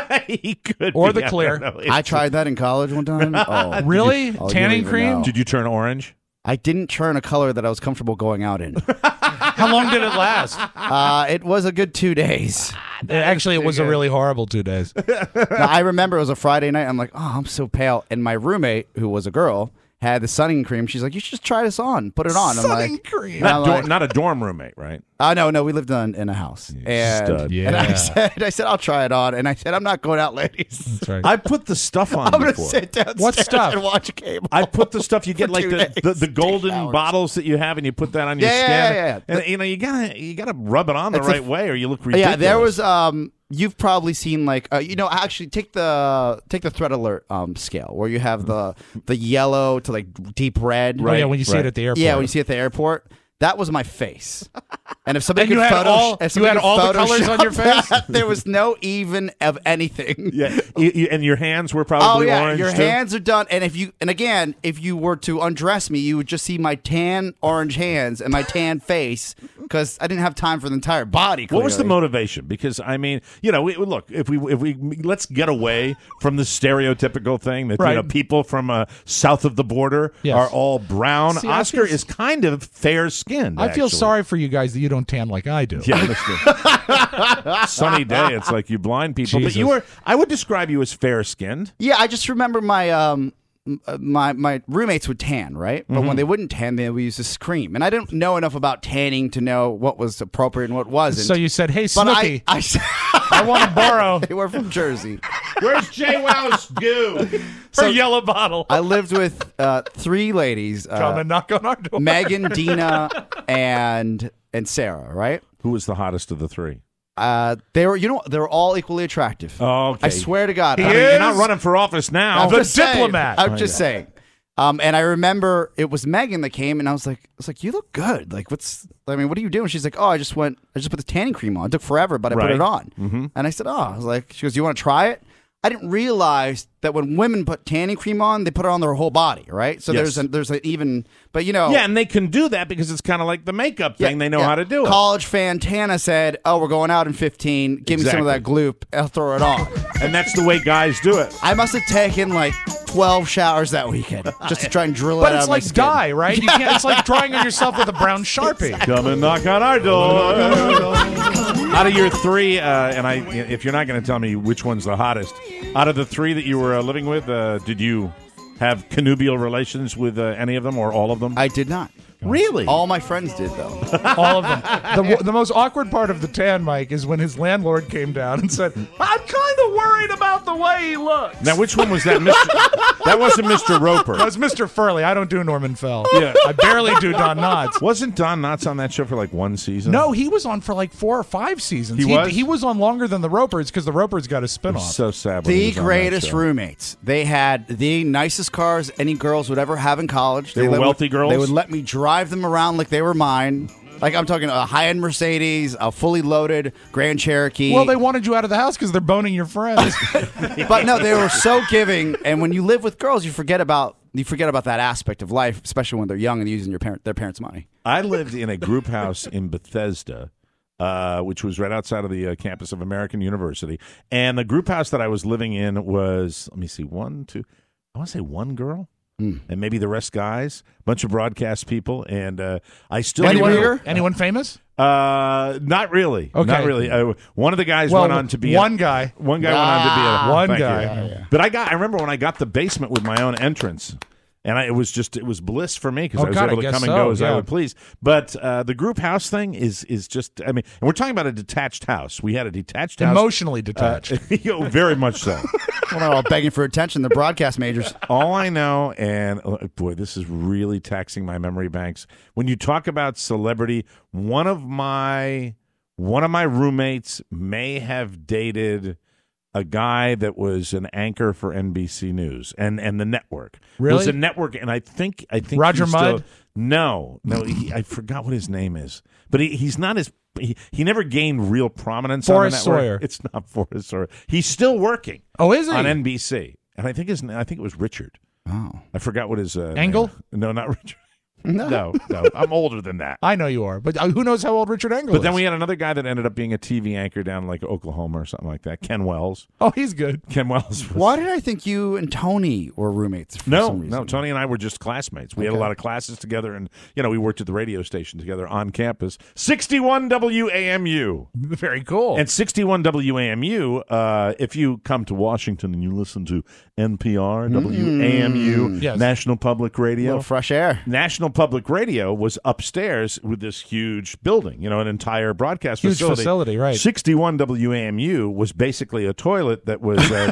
he could Or be. the I clear. don't know. I tried that in college one time. Oh, Really? Oh, you Tanning don't even cream? know. Did you turn orange? I didn't churn a color that I was comfortable going out in. How long did it last? uh, it was a good two days. Actually, it was a really horrible two days. Now, I remember it was a Friday night. I'm like, oh, I'm so pale. And my roommate, who was a girl, had the sunning cream. She's like, you should just try this on. Put it on. I'm Sunning like, cream. and I'm Not, dor- like, not a dorm roommate, right? oh, no, no, we lived on, in a house. And, stud. and I Yeah. said, I said, I'll try it on. And I said, I'm not going out, ladies. That's right. I put the stuff on I'm going to before. sit downstairs What stuff? and watch a cable. I put the stuff you get For like two the, days. the, the Take golden hours. bottles that you have and you put that on your Yeah, skin. yeah, yeah, yeah. And you know you gotta you gotta rub it on the It's a right f- way or you look ridiculous. Yeah, there was. Um, you've probably seen like uh, you know actually take the take the threat alert um scale where you have the the yellow to like deep red. Oh, yeah, when you see right. it at the airport. Yeah, when you see it at the airport. That was my face. And if somebody And you could had photo, all- if you somebody had could all the colors on your Photoshop face? that, there was no even of anything. Yeah, you, you, and your hands were Oh probably yeah, orange. your too. hands are done. And if you and again, if you were to undress me, you would just see my tan orange hands and my tan face because I didn't have time for the entire body. What was the clearly. motivation? Because I mean, you know, we, look if we if we let's get away from the stereotypical thing that Right. you know people from uh, south of the border Yes. are all brown. See, I Oscar feel- is kind of fair skinned. I feel sorry for you guys that you don't tan like I do. Yeah, that's true. Sunny day. It's like you blind people. But you Jesus. were. I would describe you as fair skinned. Yeah, I just remember my um m- uh, my my roommates would tan, right? But Mm-hmm. when they wouldn't tan, they would use this cream. And I didn't know enough about tanning to know what was appropriate and what wasn't. So you said, "Hey, but Snooki, I, I, want to borrow they were from Jersey. Where's Jay Wow's goo? her yellow bottle." I lived with uh, three ladies: Come uh, and knock on our door. Megan, Dina, and and Sarah. Right? Who was the hottest of the three? Uh, they were, you know, they were all equally attractive. Oh, okay. I swear to God. He I- I mean, you're not is? running for office now. I'm the just saying. diplomat. I'm Oh, just yeah. saying. Um, and I remember it was Megan that came, and I was like, I was like, you look good. Like, what's? I mean, what are you doing? She's like, oh, I just went, I just put the tanning cream on. It took forever, but I put Right. it on. Mm-hmm. And I said, oh, I was like, she goes, you want to try it? I didn't realize that when women put tanning cream on, they put it on their whole body, right? So Yes. there's a, there's an even, but you know, Yeah, and they can do that because it's kind of like the makeup thing. Yeah, they know yeah. how to do it. College fan Tana said, oh, we're going out in fifteen. Give me some of that gloop. I'll throw it on. And that's the way guys do it. I must have taken like twelve showers that weekend just to try and drill But it out it's of my like skin. dye, right? You can't, it's like drawing on yourself with a brown Sharpie. Come and knock on our door. Out of your three, uh, and I, if you're not going to tell me which one's the hottest, out of the three that you were uh, living with, uh, did you have connubial relations with uh, any of them or all of them? I did not. Really? All my friends did, though. All of them. The, the most awkward part of the tan, Mike, is when his landlord came down and said, I'm kind of worried about the way he looks. Now, which one was that? Mister That wasn't Mister Roper. That was Mister Furley. I don't do Norman Fell. Yeah. I barely do Don Knotts. Wasn't Don Knotts on that show for like one season? No, he was on for like four or five seasons. He was? He was on longer than the Ropers because the Ropers got a spinoff. So sad. when he The was on that greatest show. roommates. They had the nicest cars any girls would ever have in college. They were let- wealthy girls? They would let me drive them around like they were mine. Like I'm talking a high-end Mercedes, a fully loaded Grand Cherokee. Well, they wanted you out of the house because they're boning your friends. But no, they were so giving. And when you live with girls, you forget about you forget about that aspect of life, especially when they're young and using your parent their parents' money. I lived in a group house in Bethesda, uh, which was right outside of the uh, campus of American University. And the group house that I was living in was, let me see, one, two, I want to say one girl. Mm. And maybe the rest guys, bunch of broadcast people, and uh, I still anyone, remember- anyone famous? Uh, not really. Okay. Not really. Uh, one of the guys Well, went on to be one a, guy. One guy went on to be a One thank guy. you. Yeah, yeah. But I got. I remember when I got the basement with my own entrance. And I, it was just, it was bliss for me because Oh, I was God, able I to guess come and so, go as yeah. I would please. But uh, the group house thing is is just, I mean, and we're talking about a detached house. We had a detached house. Emotionally detached. Uh, you know, very much so. Well, they're all begging for attention. They're broadcast majors. All I know, and uh, boy, this is really taxing my memory banks. When you talk about celebrity, one of my one of my roommates may have dated a guy that was an anchor for N B C News and, and the network. Really? It was a network, and I think I think Roger he's still- Mudd? No, no, he, I forgot what his name is, but he, he's not as he, he never gained real prominence. Forrest on the network. Sawyer. It's not Forrest Sawyer. He's still working. Oh, is he? On N B C, and I think his I think it was Richard. Oh, I forgot what his uh, Engel? name- No, not Richard. No. no, no. I'm older than that. I know you are, but uh, who knows how old Richard Engel But is? then we had another guy that ended up being a T V anchor down in like Oklahoma or something like that. Ken Wells. Oh, he's good. Ken Wells. Was, Why did I think you and Tony were roommates? For No, some reason? no. Tony and I were just classmates. We had a Okay. lot of classes together, and you know, we worked at the radio station together on campus. sixty-one W A M U. Very cool. And sixty-one W A M U. Uh, if you come to Washington and you listen to N P R, W A M U, Yes. National Public Radio, little fresh air. National Public Radio was upstairs with this huge building, you know, an entire broadcast Huge facility. facility, right. sixty-one W A M U was basically a toilet that was uh,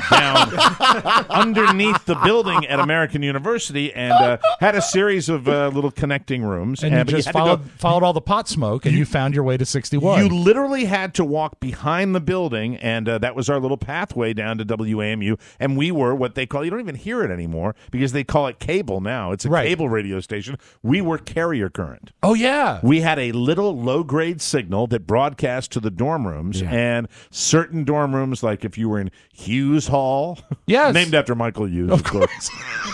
down underneath the building at American University and uh, had a series of uh, little connecting rooms. and you but just had to go- followed, followed all the pot smoke, and you, found your way to sixty-one. you literally had to walk behind the building, and uh, that was our little pathway down to W A M U. And we were what they call, you don't even hear it anymore because they call it cable now. It's a Right. cable radio station. We were carrier current. oh, yeah. We had a little low-grade signal that broadcast to the dorm rooms, and certain dorm rooms, like if you were in Hughes Hall, Yes. named after Michael Hughes, of, course.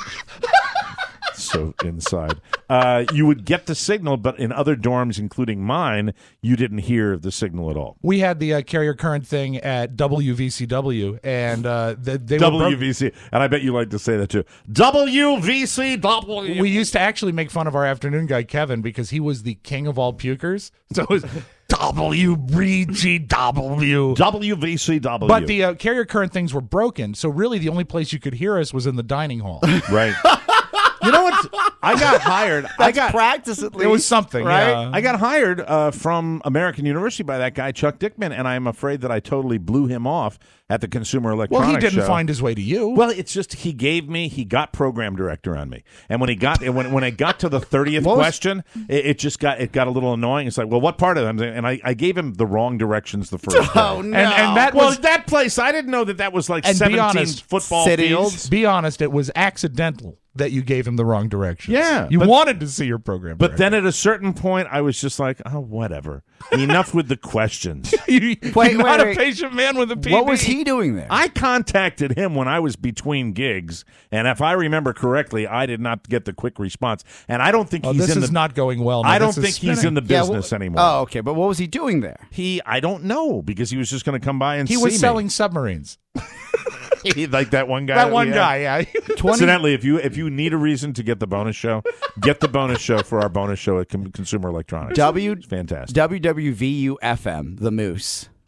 So inside, uh, you would get the signal, but in other dorms, including mine, you didn't hear the signal at all. We had the uh, carrier current thing at W V C W, and uh, they, they were W V C, and I bet you like to say that too. W V C W. We used to actually make fun of our afternoon guy, Kevin, because he was the king of all pukers. So it was W V C W. W V C W. But the uh, carrier current things were broken, so really the only place you could hear us was in the dining hall. Right. You know what? I got hired. I That's got practice at least. It was something, right? yeah. I got hired uh, from American University by that guy Chuck Dickman, and I'm afraid that I totally blew him off at the Consumer Well, Electronics he didn't show. find his way to you. Well, it's just he gave me he got program director on me, and when he got when when I got to the thirtieth What was- question, it, it just got it got a little annoying. It's like, well, what part of them? And I, I gave him the wrong directions the first Oh day. no! and, and that Well, was, that place I didn't know that that was like and be seventeen honest, football cities. fields. be honest, it was accidental that you gave him the wrong directions. Yeah, You but- wanted to see your program But director. then at a certain point, I was just like, oh, whatever. Enough with the questions. you, Wait, you're wait, not wait. a patient man with a P D. What was he doing there? I contacted him when I was between gigs, and if I remember correctly, I did not get the quick response. And I don't think Oh, he's this in is the. not going well. Now. I don't This is think he's spinning. in the Yeah, business well- anymore. Oh, okay. But what was he doing there? He, I don't know because he was just going to come by and He see was me. selling submarines. like that one guy. That one we had. guy, yeah. Incidentally, if you if you need a reason to get the bonus show, get the bonus show for our bonus show at Com- Consumer Electronics. W It's fantastic. W W V U F M, the Moose.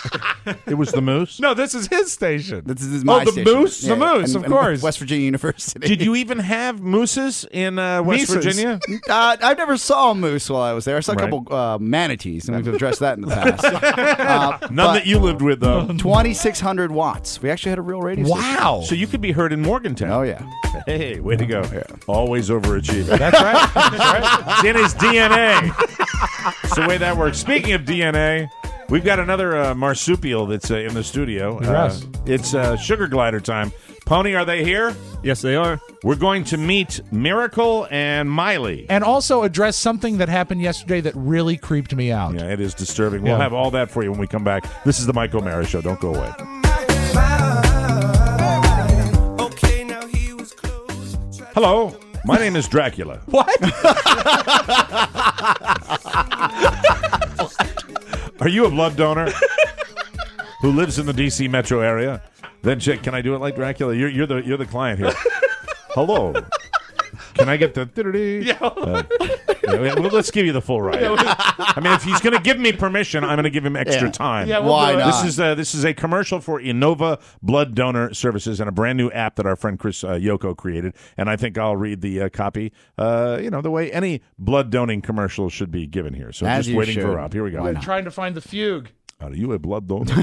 It was the Moose? No, this is his station. This is my oh, the station. Moose? Yeah, the Moose, and- of and course. West Virginia University. Did you even have mooses in uh, West Mises. Virginia? Uh, I never saw a moose while I was there. I saw a Right. couple uh, manatees, and we've addressed that in the past. Uh, None but that you lived with, though. twenty-six hundred watts. We actually had a real radio station. Wow. So you could be heard in Morgantown. Oh, yeah. Hey, way to go. Always overachieving. That's right. That's right. It's in his D N A. It's the way that works. Speaking of D N A, we've got another uh, marsupial that's uh, in the studio. Yes. Uh, it's uh, sugar glider time. Pony, are they here? Yes, they are. We're going to meet Miracle and Miley. And also address something that happened yesterday that really creeped me out. Yeah, it is disturbing. We'll Yeah. have all that for you when we come back. This is the Mike O'Mara Show. Don't go away. Hello, my name is Dracula. What? Are you a blood donor who lives in the D C metro area? Then check. Can I do it like Dracula? You're, you're the you're the client here. Hello. Can I get the? Yeah. Uh, yeah, well, let's give you the full ride. I mean, if he's going to give me permission, I'm going to give him extra Yeah. time. Yeah, we'll Why do it. not? This is uh, this is a commercial for Innova Blood Donor Services and a brand new app that our friend Chris uh, Yoko created. And I think I'll read the uh, copy, uh, you know, the way any blood donating commercial should be given here. So As just you waiting should. for Rob. Here we go. Why I'm not? trying to find the fugue. Are you a blood donor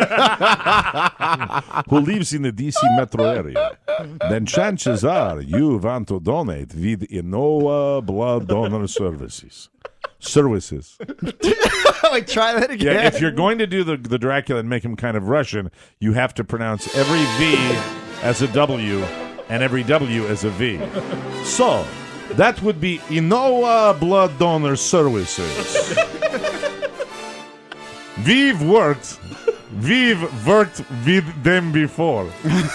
who lives in the D C metro area? Then chances are you want to donate with Innova Blood Donor Services. Services. Like, try that again. Yeah, if you're going to do the, the Dracula and make him kind of Russian, you have to pronounce every V as a W and every W as a V. So, that would be Innova Blood Donor Services. We've worked, we've worked with them before.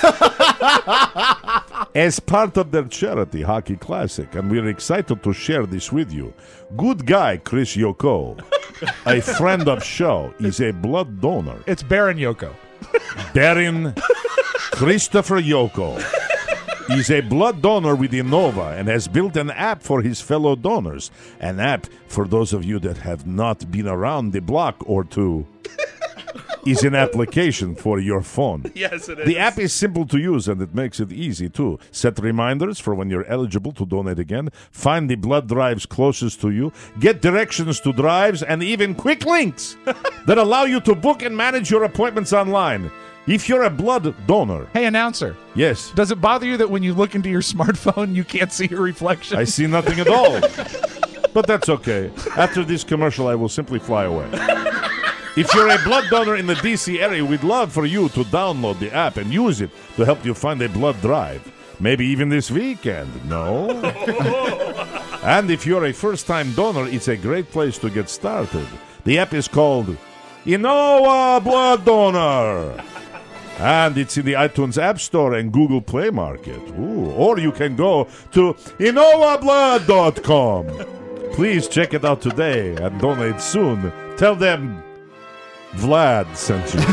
As part of their charity Hockey Classic, and we're excited to share this with you. Good guy Chris Yoko, a friend of show, is a blood donor. It's Baron Yoko. Baron Christopher Yoko is a blood donor with Innova and has built an app for his fellow donors. An app for those of you that have not been around the block or two. Is an application for your phone. Yes, it is. The app is simple to use and it makes it easy too. Set reminders for when you're eligible to donate again. Find the blood drives closest to you. Get directions to drives and even quick links that allow you to book and manage your appointments online. If you're a blood donor. Hey, announcer. Yes. Does it bother you that when you look into your smartphone, you can't see your reflection? I see nothing at all. But that's okay. After this commercial, I will simply fly away. If you're a blood donor in the D C area, we'd love for you to download the app and use it to help you find a blood drive. Maybe even this weekend. No? And if you're a first-time donor, it's a great place to get started. The app is called Innova Blood Donor. And it's in the iTunes App Store and Google Play Market. Ooh. Or you can go to innova blood dot com. Please check it out today and donate soon. Tell them Vlad sent you.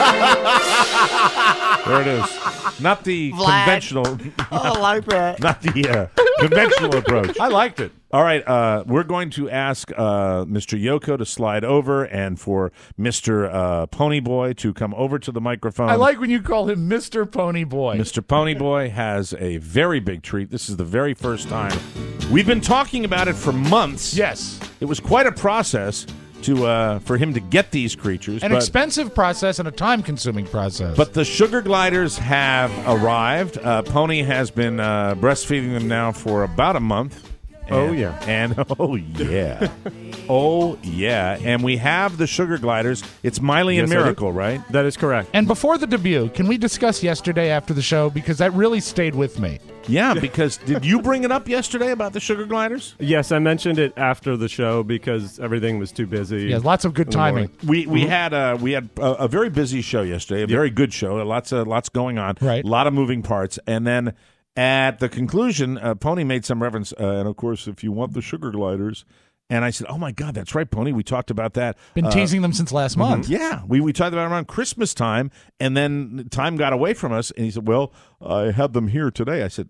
There it is. Not the Vlad. conventional. Oh, I like that. Not the uh, conventional approach. I liked it. All right, uh, we're going to ask uh, Mister Yoko to slide over and for Mister Uh, Ponyboy to come over to the microphone. I like when you call him Mister Ponyboy. Mister Ponyboy has a very big treat. This is the very first time. We've been talking about it for months. Yes. It was quite a process to uh, for him to get these creatures. An but, expensive process and a time-consuming process. but the sugar gliders have arrived. Uh, Pony has been uh, breastfeeding them now for about a month. Oh, And- yeah. And oh, yeah. oh, yeah. And we have the sugar gliders. It's Miley and Yes, I do. Miracle, right? That is correct. And before the debut, can we discuss yesterday after the show? Because that really stayed with me. Yeah, because did you bring it up yesterday about the sugar gliders? Yes, I mentioned it after the show because everything was too busy. Yeah, lots of good in the timing. morning. We we Mhm. had a we had a, a very busy show yesterday, a very good show, lots of lots going on, Right. a lot of moving parts, and then at the conclusion, uh, Pony made some reference, uh, and of course, if you want the sugar gliders, and I said, "Oh my God, that's right, Pony. We talked about that. Been uh, teasing them since last month. Yeah, we we talked about it around Christmas time, and then time got away from us, and he said, "Well, I had them here today." I said,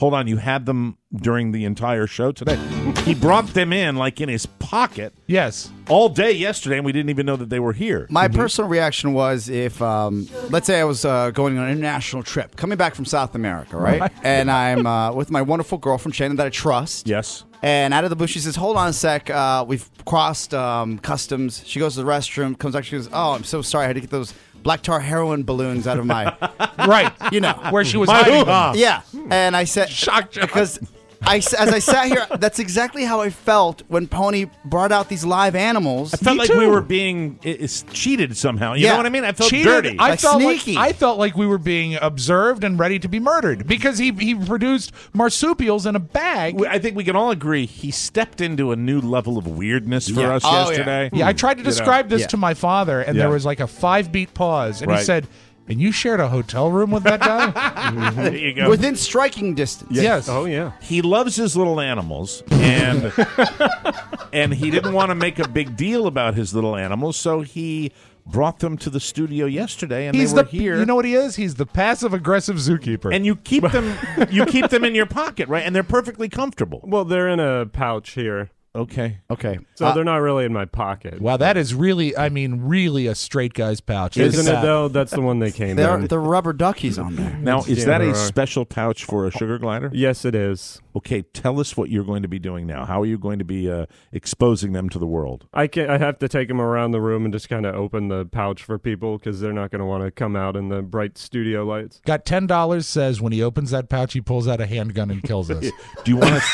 Hold on, you had them during the entire show today. He brought them in like in his pocket. Yes. All day yesterday, and we didn't even know that they were here. My personal reaction was if, um, let's say I was uh, going on an international trip, coming back from South America, right? Right. And I'm uh, with my wonderful girlfriend, Shannon, that I trust. Yes. And out of the blue, she says, hold on a sec. Uh, we've crossed um, customs. She goes to the restroom, comes back, she goes, oh, I'm so sorry. I had to get those black tar heroin balloons out of my... Right. You know. Where she was My hiding hoo-ha. them. Yeah. And I said... Shock job. Because... I, as I sat here, that's exactly how I felt when Pony brought out these live animals. I felt Me like too. we were being i- is cheated somehow. You Yeah. know what I mean? I felt Cheated. dirty. I Like felt sneaky. like I felt like we were being observed and ready to be murdered because he he produced marsupials in a bag. We- I think we can all agree he stepped into a new level of weirdness for Yeah. us Oh, yeah. yesterday. Yeah, I tried to You know. describe this Yeah. to my father, and Yeah. there was like a five beat pause, and he Right. said, "And you shared a hotel room with that guy?" There you go. Within striking distance. Yes. Oh yeah. He loves his little animals, and and he didn't want to make a big deal about his little animals, so he brought them to the studio yesterday, and He's they were the here. You know what he is? He's the passive aggressive zookeeper. and you keep them, you keep them in your pocket, right? And they're perfectly comfortable. Well, they're in a pouch here, Okay. Okay. so Uh, they're not really in my pocket. wow, that is really, I mean, really a straight guy's pouch. Look Isn't at it that. though? That's the one they came They're, in. they're rubber duckies on there. Now, is Yeah, that there a are. special pouch for a sugar glider? Yes, it is. Okay, tell us what you're going to be doing now. How are you going to be uh, exposing them to the world? I can I have to take them around the room and just kind of open the pouch for people because they're not going to want to come out in the bright studio lights. Got ten dollars, says when he opens that pouch, he pulls out a handgun and kills us. Do you want us?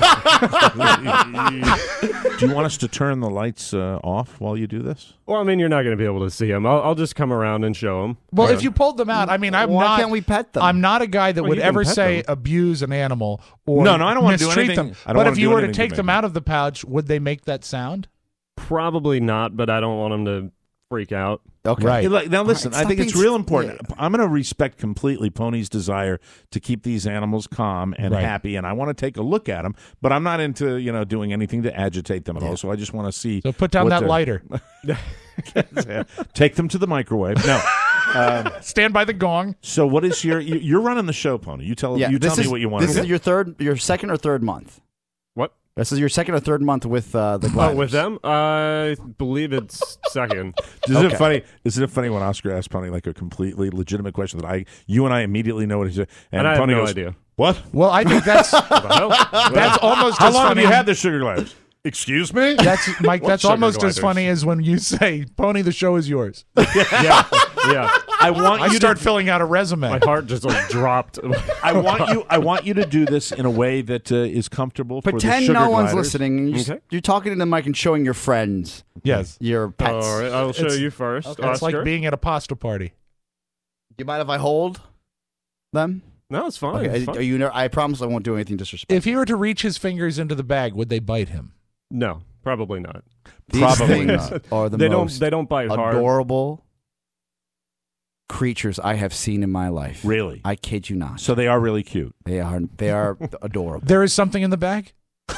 do you want us to turn the lights uh, off while you do this? Well, I mean, you're not going to be able to see them. I'll, I'll just come around and show them. Well, if you pulled them out, I mean, I'm Why not. can't we pet them? I'm not a guy that Well, would you can ever pet say them. abuse an animal or No, no, I don't wanna do mistreat anything- them. I don't But wanna if do you were to anything to take make them them. out of the pouch, would they make that sound? Probably not, but I don't want them to freak out. Okay. Right. Hey, look, now, listen, All right, I think stop it's being real s- important. I'm going to respect completely Pony's desire to keep these animals calm and Right. happy, and I want to take a look at them, but I'm not into, you know, doing anything to agitate them at all, so I just want to see. So put down what that the- lighter. Take them to the microwave. No. Um, Stand by the gong. so what is your, you- you're running the show, Pony. You tell, Yeah, you this tell is, me what you want This to is do. your third, your second or third month. What? This is your second or third month with uh, the Oh, gliders. with them? I believe it's second. Isn't Okay. it funny? Isn't it funny when Oscar asked Pony like a completely legitimate question that I, you and I immediately know what he said, And I have Pony no goes, idea. What? Well, I think that's What the hell? that's almost How as long funny. have you had the sugar gliders? Excuse me? That's Mike. What That's sugar almost as gliders? funny as when you say, "Pony, the show is yours." yeah, yeah. I want I you start to filling out a resume. My heart just like dropped. I want you. I want you to do this in a way that uh, is comfortable for the Pretend sugar no one's gliders. listening. You're, Okay. you're talking to the mic and showing your friends Yes, your pets. All right, I'll show It's- you first. it's Oscar. like being at a pasta party. Do you mind if I hold them? No, it's fine. Okay. It's fine. Are you? ner- I promise I won't do anything disrespectful. If he were to reach his fingers into the bag, would they bite him? No, probably not. These Probably things not. are the They most don't. They don't bite hard. adorable creatures I have seen in my life. Really? I kid you not. So they are really cute. They are. They are adorable. There is something in the bag.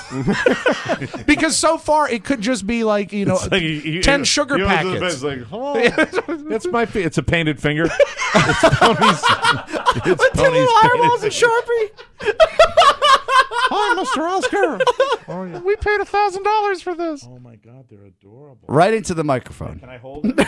Because so far it could just be like you know It's like you- you- ten you- sugar you know, it's packets. like, oh, it's my. fi- It's a painted finger. It's Pony's. It's Pony's painted finger. Sharpie. Hi, Mister Oscar. Oh, yeah. We paid a thousand dollars for this. Oh my God, they're adorable. Right into the microphone. Can I hold it?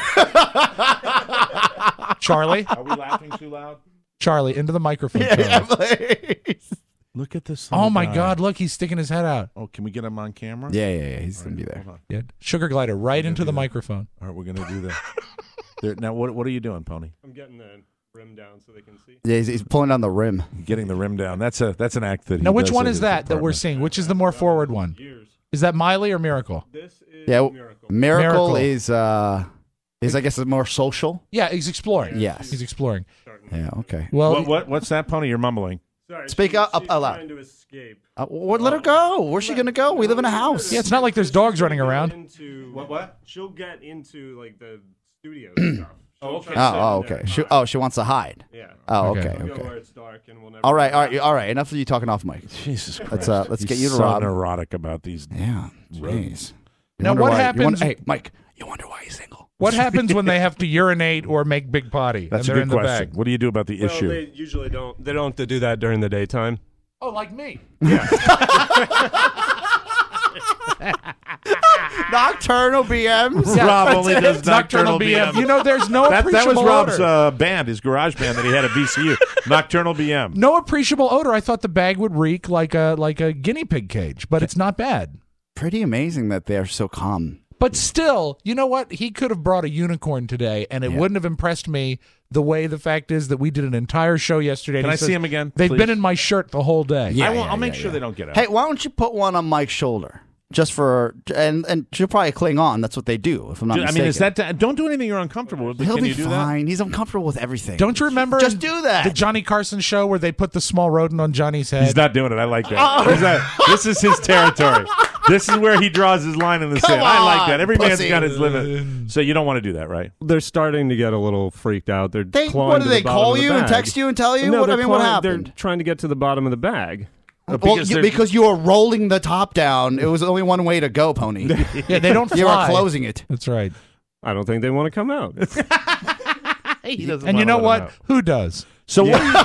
Charlie, Are we laughing too loud? Charlie, into the microphone. Yeah, Charlie. please. Look at this. Oh little my guy. God! Look, he's sticking his head out. Oh, can we get him on camera? Yeah, yeah, yeah. He's gonna be there. Hold on. Yeah, sugar glider right gonna into do the that. microphone. All right, we're gonna do that. There, now, what what are you doing, Pony? I'm getting the rim down so they can see. Yeah, he's, he's pulling down the rim. Getting the rim down. That's a that's an act that. He Now, which does one at is his that that we're apartment. seeing? Which is the more forward one? Years. Is that Miley or Miracle? This is Yeah, miracle. Miracle, Miracle. is uh is I guess more social. Yeah, he's exploring. Yes. He's exploring. Yeah. Okay. Well, What, what what's that, Pony? You're mumbling. Sorry, Speak she- up- up she's aloud. Trying to escape. Uh, what, let her go. Where's she gonna go? We live in a house. yeah, it's not like there's dogs running She'll get around. Into, What, what? She'll get into like the studio stuff. Oh, She'll okay. try to Oh, sit oh, in there okay. and She, hide. oh, she wants to hide. Yeah. Oh, Okay. okay, We'll go okay. where it's dark and we'll never. All right, all right, all right. Enough of you talking off mic. Jesus Christ. Let's uh, let's He's get you to so Rob. neurotic about these. Yeah. Jeez. You Now, wonder what why- you happens- wonder- hey, Mike. You wonder why he's single? What happens when they have to urinate or make big potty? That's and a they're good in the question. bag? What do you do about the Well, issue? they usually don't. They don't have to do that during the daytime. Oh, like me. Nocturnal B Ms. Yeah, Rob that's only it. does Nocturnal B M. You know, there's no that, that was appreciable Rob's odor. uh, band, his garage band that he had at V C U. Nocturnal B M. No appreciable odor. I thought the bag would reek like a like a guinea pig cage, but it's not bad. Pretty amazing that they're so calm. But still, you know what? He could have brought a unicorn today, and it Yeah. wouldn't have impressed me the way the fact is that we did an entire show yesterday. Can and he I says, see him again, They've please? been in my shirt the whole day. Yeah, I will, yeah, I'll make yeah, sure yeah. they don't get out. Hey, why don't you put one on Mike's shoulder? Just for and and she'll probably cling on. That's what they do. If I'm not I mistaken. mean, is that don't do anything you're uncomfortable with? but He'll Can be you do fine. He's uncomfortable with everything. Don't you remember? Just in do that. The Johnny Carson show where they put the small rodent on Johnny's that? head. He's not doing it. I like that. Oh. He's not- this is his territory. This is where he draws his line in the Come sand. I like on, that. Every man's pussy. got his limit. So you don't want to do that, right? They're starting to get a little freaked out. They're They- clawing what do to they the bottom call of the you and bag. text you and tell you? No, What- I they're mean, what clawing- happened? They're trying to get to the bottom of the bag. Well, because you, they're- because you were rolling the top down. It was only one way to go, Pony. Yeah, they don't fly. You were closing it. That's right. I don't think they want to come out. He doesn't And wanna you know let him what? out. Who does? So what do,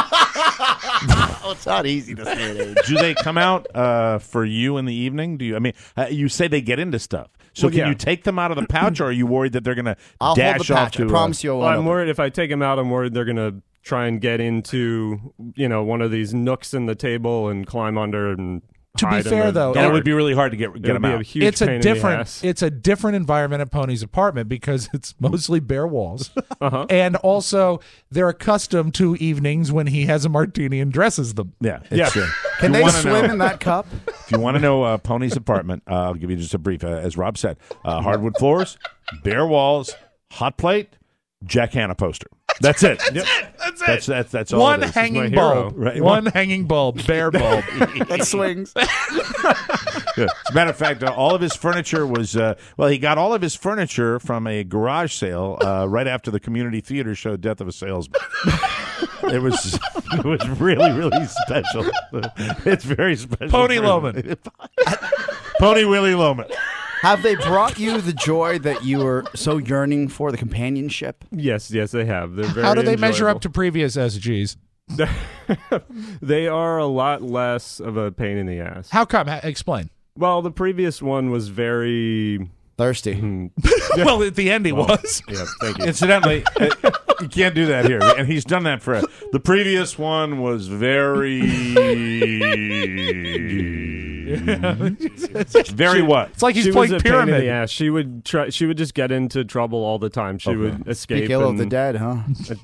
Oh, it's not easy this day and age. you, do they come out uh, for you in the evening? Do you? I mean, uh, you say they get into stuff. So Well, can yeah. you take them out of the pouch, or are you worried that they're going to I'll dash hold the off patch. to? I promise you I Well, won't. I'm open it. worried if I take them out, I'm worried they're going to try and get into, you know, one of these nooks in the table and climb under and To be hide in fair, the though, And it dark. would be really hard to get get It would them be out. a huge It's pain a in the different. ass. It's a different environment at Pony's apartment because it's mostly bare walls, Uh-huh. and also they're accustomed to evenings when he has a martini and dresses them. Yeah, it's Yeah. true. Can If you they wanna swim know- in that cup? If you want to know uh, Pony's apartment, uh, I'll give you just a brief. Uh, as Rob said, uh, hardwood floors, bare walls, hot plate, Jack Hanna poster. That's it. That's it. That's it. That's that's, that's all. One it is. hanging my bulb. hero. Right. One hanging bulb. Bare bulb. That swings. Yeah. As a matter of fact, uh, all of his furniture was uh, well. He got all of his furniture from a garage sale uh, right after the community theater show "Death of a Salesman." It was it was really really special. It's very special. Pony for him. Loman. Pony Willie Loman. Have they brought you the joy that you were so yearning for, the companionship? Yes, yes, they have. They're very How do they measure up enjoyable. to previous S Gs? They are a lot less of a pain in the ass. How come? Ha- explain. Well, the previous one was very Thirsty. hmm, Well, at the end he was. yeah, thank you. Incidentally, uh, you can't do that here, and he's done that for the previous one was very, very what? It's like he's she playing was a pain in the pyramid. ass. She would try. She would just get into trouble all the time. She Okay. would escape. Speak ill of and- the dead, huh?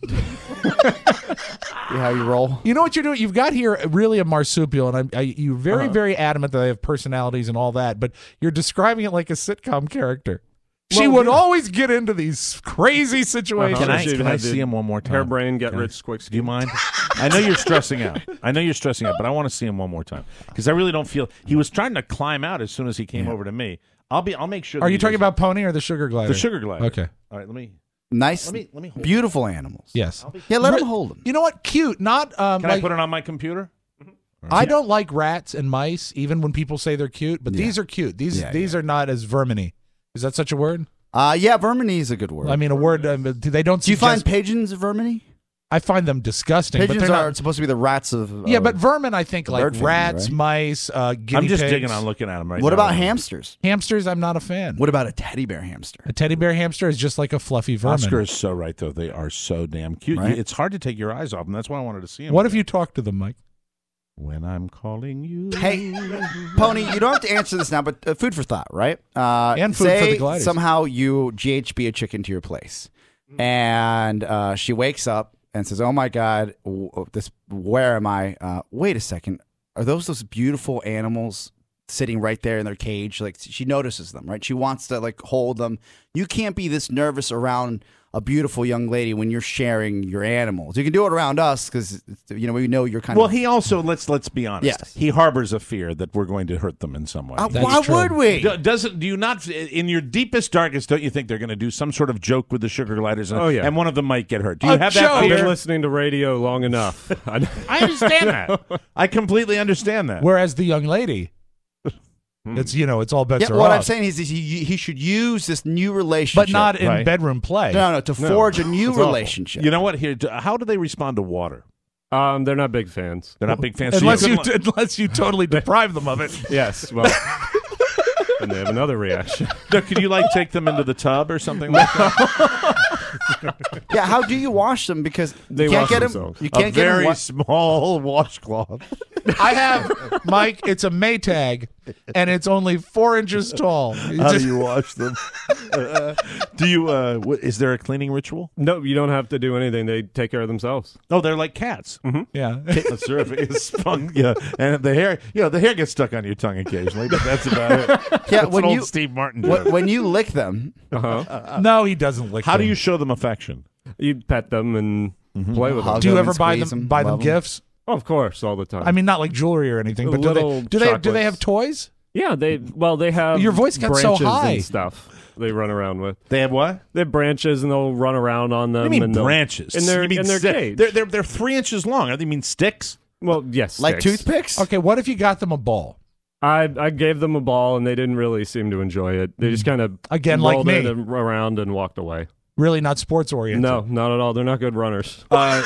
See how you roll? You know what you're doing? You've got here really a marsupial, and I, I, you're very, Uh-huh. very adamant that they have personalities and all that, but you're describing it like a sitcom character. She Well, would yeah. always get into these crazy situations. Can I, She'd can I have the see him one more time? Hairbrain, get Can I- rich quick. Do you mind? I know you're stressing out. I know you're stressing out, but I want to see him one more time because I really don't feel he was trying to climb out as soon as he came over to me. I'll be. I'll make sure. Are that you he talking does- about Pony or the sugar glider? the sugar glider? Okay. All right. Let me. Nice, Let me. Let me. Hold beautiful animals. Yes. Yeah, let Re- them hold them. You know what? Cute. Not. Um, Can like, I put it on my computer? I don't like rats and mice, even when people say they're cute. But Yeah. these are cute. These Yeah, these are not as verminy. Is that such a word? Uh, yeah, verminy is a good word. I mean, a word. Um, they don't. Do you find suggest- pigeons verminy? I find them disgusting. Pigeons but they're are not, supposed to be the rats of. Yeah, of- but vermin, I think, the like bird family, rats, right? mice, uh, guinea I'm just pigs. digging on looking at him right What now. about hamsters? Hamsters, I'm not a fan. What about a teddy bear hamster? A teddy bear hamster is just like a fluffy vermin. Oscar is so right though. They are so damn cute. Right? It's hard to take your eyes off them. That's why I wanted to see them. What if you talk to them, Mike? When I'm calling you. Hey, Pony, you don't have to answer this now, but uh, food for thought, right? Uh, And food say for the gliders. somehow you G H B a chicken to your place, and uh, she wakes up and says, "Oh my God, w- this where am I? Uh, wait a second, are those those beautiful animals sitting right there in their cage?" Like she notices them, right? She wants to like hold them. You can't be this nervous around a beautiful young lady when you're sharing your animals. You can do it around us because you know we know you're kind Well, of. he also let's let's be honest. Yes. He harbors a fear that we're going to hurt them in some way. Uh, why would we? Do, doesn't do you not in your deepest darkest don't you think they're going to do some sort of joke with the sugar gliders and, Oh, yeah. and one of them might get hurt? Do you A have joke? that I've been fear? listening to radio long enough. I, I understand that. I completely understand that. Whereas the young lady, it's you know, it's all bets Yeah, are what off. I'm saying is, is he, he should use this new relationship, but not in Right. bedroom play. no, no, to No. forge a new It's awful. relationship. You know what? Here, how do they respond to water? Um, they're not big fans. They're not big fans. Unless so you, you unless you totally deprive them of it. Yes, well, and they have another reaction. no, can you like take them into the tub or something like that? Yeah, how do you wash them? Because They you can't wash get them. themselves. You can't A get very them. small washcloth. I have, Mike, it's a Maytag, and it's only four inches tall. It's How just- do you wash them? Uh, do you? Uh, what, is there a cleaning ritual? No, you don't have to do anything. They take care of themselves. Oh, they're like cats. Mm-hmm. Yeah. The syrup is spun, yeah, and the hair, you know, the hair gets stuck on your tongue occasionally, but that's about it. Yeah, That's when an old you Steve Martin when, joke. when you lick them, Uh-huh. No, he doesn't lick How do them. you show them affection? You pet them and play with them. Hug Do you them ever and buy squeeze them, them, buy them love them. gifts? Oh, of course, all the time. I mean, not like jewelry or anything, but do they Little do they do they have chocolates. toys? Yeah, they well they have Your voice got so branches high. and stuff they run around with. They have what? They have branches and they'll run around on them. What do you mean and they'll- branches? in their you mean in their sti- cage. They're, they're they're three inches long. I mean sticks. Well, yes, like sticks. toothpicks. Okay, what if you got them a ball? I I gave them a ball and they didn't really seem to enjoy it. They just kind of Again, like rolled me. it and around and walked away. Really not sports oriented. No, not at all. They're not good runners. Uh,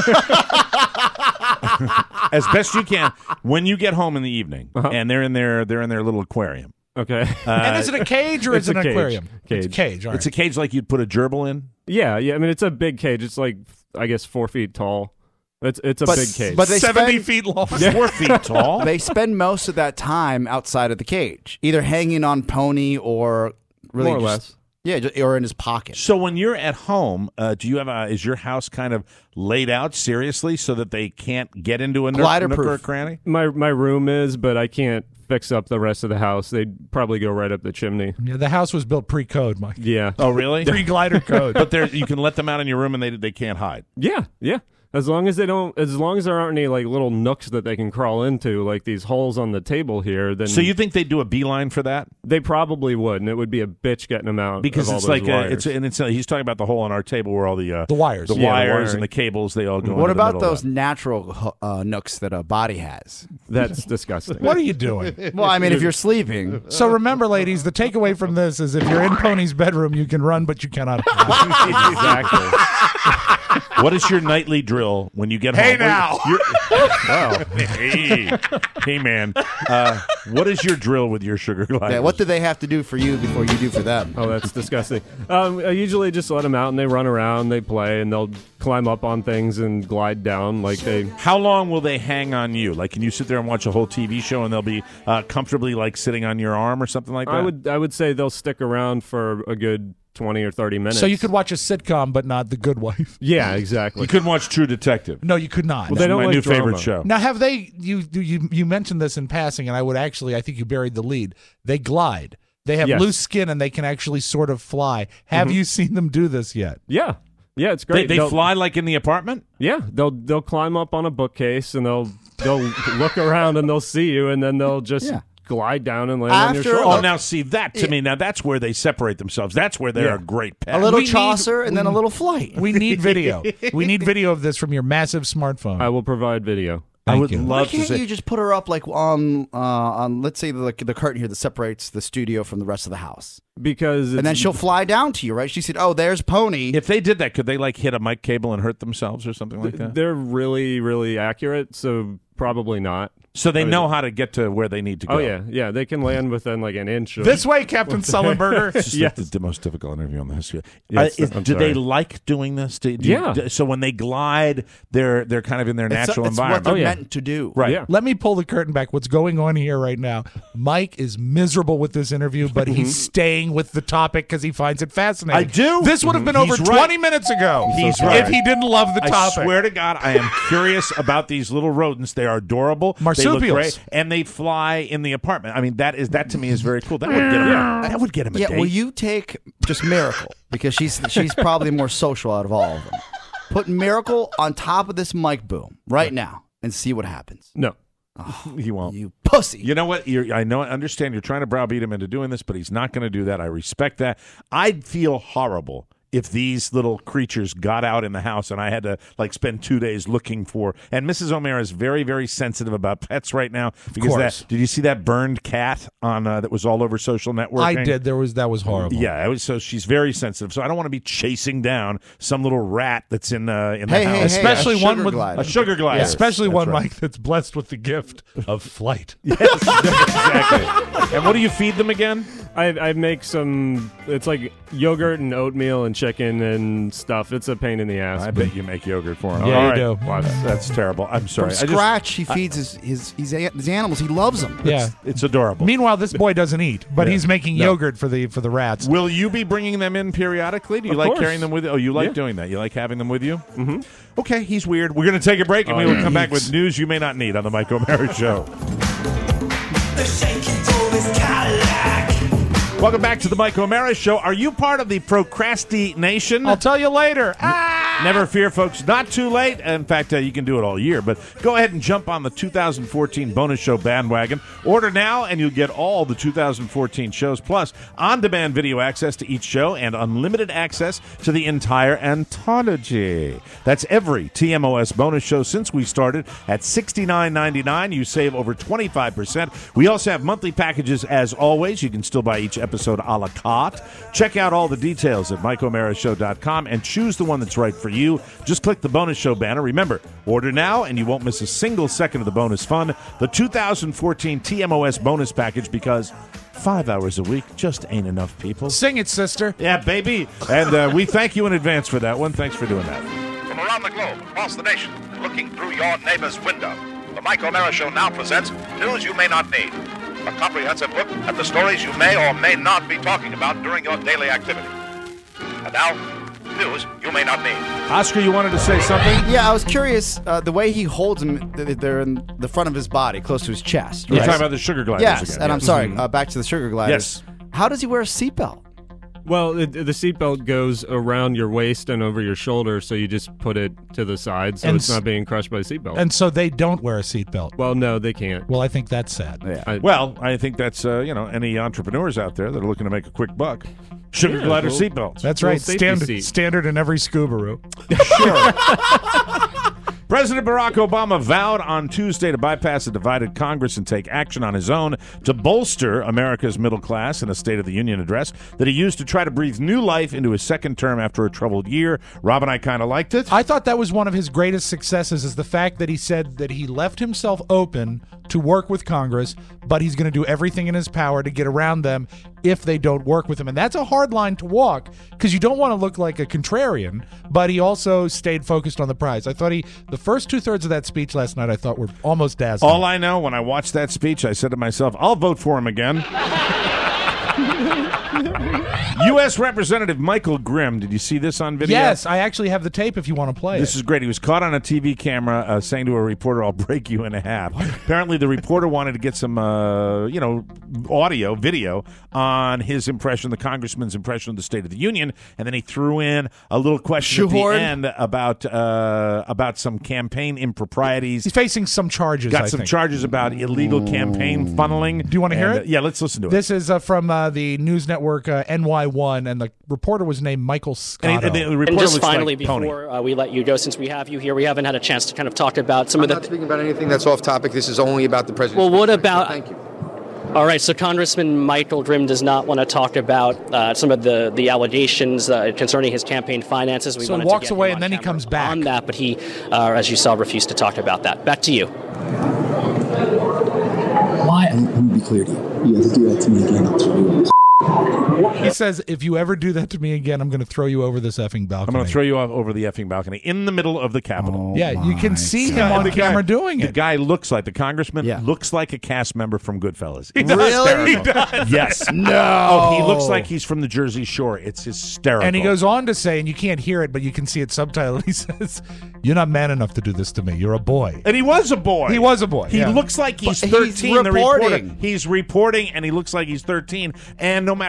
as best you can, when you get home in the evening, Uh-huh. and they're in their they're in their little aquarium. Okay. Uh, And is it a cage or It's is it a an cage. aquarium? Cage. It's a cage. All It's right. a cage like you'd put a gerbil in. Yeah, yeah. I mean, it's a big cage. It's like I guess four feet tall. It's it's a But- big cage. but they seventy spend- feet long. Four feet tall. They spend most of that time outside of the cage, either hanging on Pony or really More or just- less. Yeah, ju- or in his pocket. So when you're at home, uh, do you have a? Is your house kind of laid out seriously so that they can't get into a nook, nook or a Glider-proof. cranny? My my room is, but I can't fix up the rest of the house. They'd probably go right up the chimney. Yeah, the house was built pre-code, Mike. Yeah. Oh, really? Pre-glider code. But there, you can let them out in your room and they they can't hide. Yeah, yeah. As long as they don't, as long as there aren't any like little nooks that they can crawl into, like these holes on the table here, then So you think they do a beeline for that? they probably would, and it would be a bitch getting them out Because of all it's those like uh, wires. it's and it's uh, he's talking about the hole on our table where all the uh, The wires. the Yeah, the wires wiring. and the cables they all go. What into the about middle of those that. natural uh, nooks that a body has? That's disgusting. What are you doing? Well, I mean, if you're sleeping, So remember, ladies, the takeaway from this is if you're in Pony's bedroom, you can run, but you cannot hide. Exactly. What is your nightly drill when you get Hey, home? now. You're- wow. Hey, hey, man. Uh, what is your drill with your sugar gliders? yeah, what do they have to do for you before you do for them? Oh, that's disgusting. Um, I usually just let them out and they run around, they play, and they'll climb up on things and glide down like they. How long will they hang on you? Like, can you sit there and watch a whole T V show and they'll be uh, comfortably like sitting on your arm or something like that? I would I would say they'll stick around for a good twenty or thirty minutes. So you could watch a sitcom, but not The Good Wife. Yeah, exactly. You couldn't watch True Detective. No, you could not. Well, they don't my like new drama. favorite show. Now, have they? You you you mentioned this in passing, and I would actually, I think you buried the lead. They glide. They have Yes. loose skin, and they can actually sort of fly. Have you seen them do this yet? Yeah, yeah, it's They, great. they They'll- fly like in the apartment? Yeah, they'll they'll climb up on a bookcase and they'll they'll look around and they'll see you and then they'll just Yeah. glide down and land on your After shoulder. Oh, now see, that to me, now that's where they separate themselves. That's where they're Yeah. a great pet. A little We need- Chaucer and then a little flight. We need video. We need video of this from your massive smartphone. I will provide video. I Thank would you. Why love to can't say. you just put her up like on uh, on let's say the the curtain here that separates the studio from the rest of the house, Because it's, and then she'll fly down to you, right? She said, "Oh, there's Pony." If they did that, could they like hit a mic cable and hurt themselves or something like that? they're really really accurate, so probably not. So they I mean- know how to get to where they need to go. Oh yeah, yeah, they can land within like an inch. Of, This way, Captain Sullenberger. It's just Yes. like the, the most difficult interview on the history. Yes, uh, is- I'm do they sorry. like doing this? Do, do you- Yeah. do- so when they glide, they're they're kind of in their It's- natural it's what environment. they're Oh, yeah. meant to do. Right. Yeah. Let me pull the curtain back. What's going on here right now? Mike is miserable with this interview, but he's staying with the topic because he finds it fascinating. I do. This would have been He's over right. twenty minutes ago. He's if right. he didn't love the I topic. swear to God, I am curious about these little rodents. They are adorable. They look Marsupials. great, and they fly in the apartment. I mean, that is that to me is very cool. That would get him. That would get him a Yeah, date. will you take just Miracle because she's she's probably the more social out of all of them. Put Miracle on top of this mic boom right now and see what happens. no. He won't. You pussy. You know what? You're, I know. I understand. You're trying to browbeat him into doing this, but he's not going to do that. I respect that. I'd feel horrible if these little creatures got out in the house and I had to like spend two days looking for. And Missus O'Mara is very, very sensitive about pets right now because course. that. Did you see that burned cat on uh, that was all over social networking? I did. There was that was horrible. Yeah, it was, so she's very sensitive. So I don't want to be chasing down some little rat that's in uh, in the Hey, house. hey, hey, Especially a one sugar with glider. A sugar glider. Especially That's one, right. Mike, that's blessed with the gift of flight. Yes, exactly. And what do you feed them again? I, I make some. It's like yogurt and oatmeal and chicken and stuff. It's a pain in the ass. I bet you make yogurt for him. Yeah, All you right. do. Wow, that's, that's terrible. I'm sorry. From I just- scratch, he feeds his, his, his, a- his animals. He loves them. Yeah. It's adorable. Meanwhile, this boy doesn't eat, but Yeah. he's making No. yogurt for the for the rats. Will you be bringing them in periodically? Do you Of like course. carrying them with you? Oh, you like Yeah. doing that. You like having them with you? Mm-hmm. Okay, he's weird. We're going to take a break, and Oh, we will yeah. come back with news you may not need on the Mike O'Mara Show. The shaky door is Cadillac. Welcome back to the Mike O'Mara Show. Are you part of the procrastination? I'll tell you later. Ah! Never fear, folks. Not too late. In fact, uh, you can do it all year. But go ahead and jump on the two thousand fourteen Bonus Show bandwagon. Order now, and you'll get all the two thousand fourteen shows, plus on-demand video access to each show and unlimited access to the entire anthology. That's every T M O S bonus show since we started at sixty-nine ninety-nine. You save over twenty-five percent. We also have monthly packages, as always. You can still buy each episode a la carte. Check out all the details at mike o'mara show dot com and choose the one that's right for you. Just click the bonus show banner. Remember, order now and you won't miss a single second of the bonus fun. The two thousand fourteen T M O S bonus package, because five hours a week just ain't enough, people. Sing it, sister. Yeah, baby. And uh, we thank you in advance for that one. Thanks for doing that. From around the globe, across the nation, and looking through your neighbor's window, the Mike O'Mara Show now presents News You May Not Need, a comprehensive look at the stories you may or may not be talking about during your daily activity. And now, news you may not need. Oscar, you wanted to say something? Yeah, I was curious. Uh, the way he holds them, th- they're in the front of his body, close to his chest. You're right? talking about the sugar gliders Yes, again. and I'm yes. sorry. Uh, back to the sugar gliders. Yes. How does he wear a seatbelt? Well, it, the seatbelt goes around your waist and over your shoulder, so you just put it to the side so And it's s- not being crushed by the seatbelt. And so they don't wear a seatbelt. Well, no, they can't. Well, I think that's sad. Yeah. I- Well, I think that's, uh, you know, any entrepreneurs out there that are looking to make a quick buck. Sugar Yeah, glider well, seatbelts. That's Little right. safety Standard, seat. standard in every Subaru. President Barack Obama vowed on Tuesday to bypass a divided Congress and take action on his own to bolster America's middle class in a State of the Union address that he used to try to breathe new life into his second term after a troubled year. Rob and I kind of liked it. I thought that was one of his greatest successes, is the fact that he said that he left himself open to work with Congress, but he's going to do everything in his power to get around them if they don't work with him. And that's a hard line to walk, because you don't want to look like a contrarian, but he also stayed focused on the prize. I thought he, the first two-thirds of that speech last night, I thought were almost dazzling. All I know, when I watched that speech, I said to myself, I'll vote for him again. U S Representative Michael Grimm, did you see this on video? Yes, I actually have the tape if you want to play This it. is great. He was caught on a T V camera uh, saying to a reporter, I'll break you in half. Apparently, the reporter wanted to get some, uh, you know, audio, video on his impression, the congressman's impression of the State of the Union, and then he threw in a little question Shoehorn? at the end about uh, about some campaign improprieties. He's facing some charges, Got I some think. charges about illegal campaign funneling. Do you want to hear And, it? uh, yeah, let's listen to it. This is uh, from uh, the news network uh, N Y one, and the reporter was named Michael Scotto. And, he- and the And reporter just looks finally, like Tony. before uh, we let you go, since we have you here, we haven't had a chance to kind of talk about some I'm of the. not speaking about anything that's off topic. This is only about the president. Well, what about? Thank you. All right, so Congressman Michael Grimm does not want to talk about uh, some of the the allegations uh, concerning his campaign finances. We So he wanted to walks get away him and on then he camera comes back. on that, but he, uh, as you saw, refused to talk about that. Back to you. Why? Let me be clear to you. You have to do that to me again. I'll throw you over. He says, if you ever do that to me again, I'm going to throw you over this effing balcony. I'm going to throw you off over the effing balcony in the middle of the Capitol. Yeah, you can see him on The camera guy- doing The it. guy looks like, the congressman Yeah. looks like a cast member from Goodfellas. He It's does. hysterical. He does. Yes. No. Oh, he looks like he's from the Jersey Shore. It's hysterical. And he goes on to say, and you can't hear it, but you can see it subtitled. He says, "You're not man enough to do this to me. You're a boy." And he was a boy. He was a boy. He yeah. looks like he's But thirteen. he's the reporter, reporting. he's reporting, and he looks like he's thirteen. And no matter how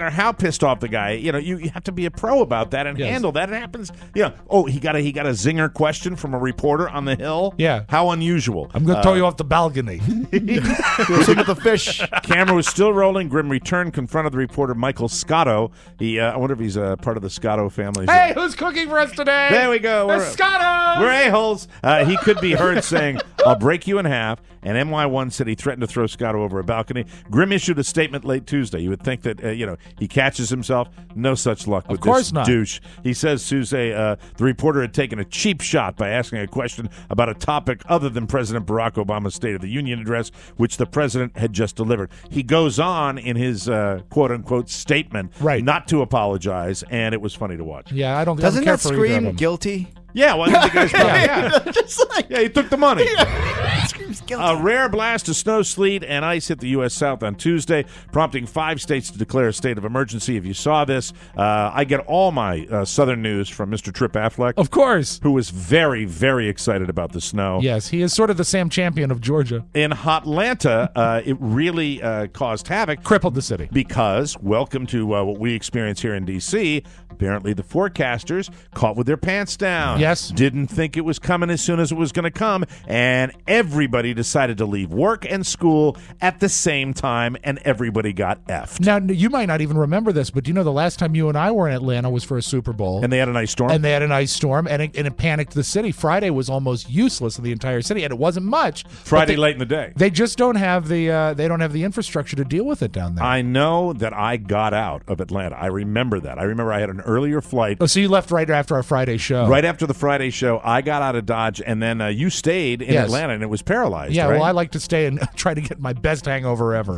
pissed off the guy. You know, you, you have to be a pro about that and Yes. handle that. It happens. You know, oh, he got a he got a zinger question from a reporter on the Hill. Yeah. How unusual. I'm going to Uh, throw you off the balcony. Listen with the fish. Camera was still rolling. Grim returned, confronted the reporter Michael Scotto. He, uh, I wonder if he's uh, part of the Scotto family. Hey, who's cooking for us today? There we go. The We're- Scottos! We're a-holes. Uh, he could be heard saying, I'll break you in half. And M Y one said he threatened to throw Scotto over a balcony. Grim issued a statement late Tuesday. You would think that, uh, you know, he catches himself. No such luck with course this not. douche. He says Tuesday uh, the reporter had taken a cheap shot by asking a question about a topic other than President Barack Obama's State of the Union address, which the president had just delivered. He goes on in his uh, quote-unquote statement Right. not to apologize, and it was funny to watch. Yeah, I don't, I Doesn't don't care that for either of scream them. guilty? Yeah, well, I think the guy's probably, yeah. Just like Yeah, he took the money. it screams guilty. A rare blast of snow, sleet, and ice hit the U S South on Tuesday, prompting five states to declare a state of emergency. If you saw this, uh, I get all my uh, southern news from Mister Trip Affleck, Of course. who was very, very excited about the snow. Yes, he is sort of the Sam Champion of Georgia. In Hotlanta, uh, it really uh, caused havoc. Crippled the city. Because, welcome to uh, what we experience here in D C, apparently the forecasters caught with their pants down. Yes. Didn't think it was coming as soon as it was going to come, and everybody decided to leave work and school at the same time, and everybody got effed. Now, you might not even remember this, but do you know the last time you and I were in Atlanta was for a Super Bowl? And they had an ice storm? And they had an ice storm, and it, and it panicked the city. Friday was almost useless in the entire city, and it wasn't much. but Friday they- late in the day. They just don't have the uh, they don't have the infrastructure to deal with it down there. I know that I got out of Atlanta. I remember that. I remember I had an earlier flight. Oh, so you left right after our Friday show. Right after the Friday show, I got out of Dodge, and then uh, you stayed in Yes. Atlanta, and it was paralyzed. Yeah, right? well, I like to stay and try to get my best hangover ever.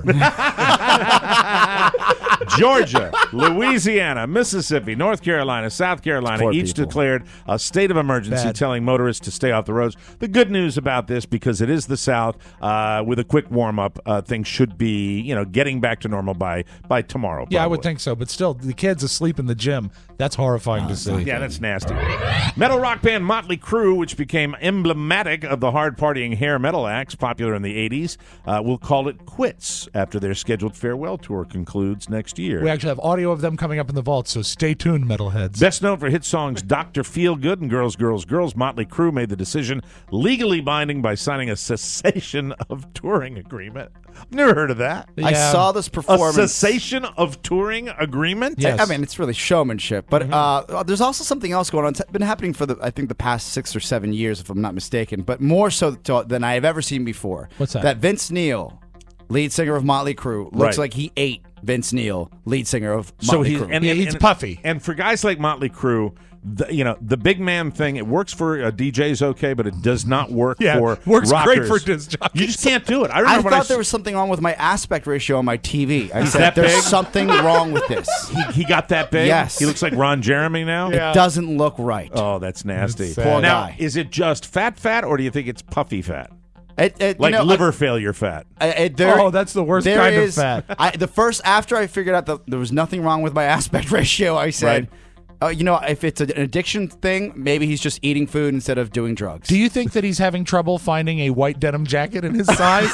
Georgia, Louisiana, Mississippi, North Carolina, South Carolina Poor each people. declared a state of emergency, Bad. telling motorists to stay off the roads. The good news about this, because it is the South, uh, with a quick warm up, uh, things should be, you know, getting back to normal by by tomorrow. Yeah, I would probably. think so. But still, the kids asleep in the gym. That's horrifying to see. Yeah, that's nasty. Metal rock band Motley Crue, which became emblematic of the hard partying hair metal acts popular in the eighties, uh, will call it quits after their scheduled farewell tour concludes next year. We actually have audio of them coming up in the vault, so stay tuned, metalheads. Best known for hit songs Doctor Feelgood and Girls, Girls, Girls, Motley Crue made the decision legally binding by signing a cessation of touring agreement. I've never heard of that. I Yeah. saw this A performance. cessation of touring agreement? Yes. I mean, it's really showmanship. But uh, there's also something else going on. It's been happening for, the I think, the past six or seven years, if I'm not mistaken, but more so to, than I have ever seen before. What's that? That Vince Neil, lead singer of Motley Crue, looks Right. like he ate Vince Neil, lead singer of So Motley he's Crue. and, Yeah, and- he's and- puffy. And for guys like Motley Crue, the, you know, the big man thing, it works for uh, D Js okay, but it does not work Yeah, for works great rockers. for disc jockeys. You just can't do it. I I remember when thought I there s- was something wrong with my aspect ratio on my T V. I He's said, that there's big? something wrong with this. he, he got that big. Yes. He looks like Ron Jeremy now. Yeah. It doesn't look right. Oh, that's nasty. That's sad. Poor Now, guy. is it just fat fat, or do you think it's puffy fat? It, it, you Like know, liver failure fat? I- I- there- Oh, that's the worst there kind of is- fat. I, the first after I figured out that there was nothing wrong with my aspect ratio, I said, uh, you know, if it's an addiction thing, maybe he's just eating food instead of doing drugs. Do you think that he's having trouble finding a white denim jacket in his size?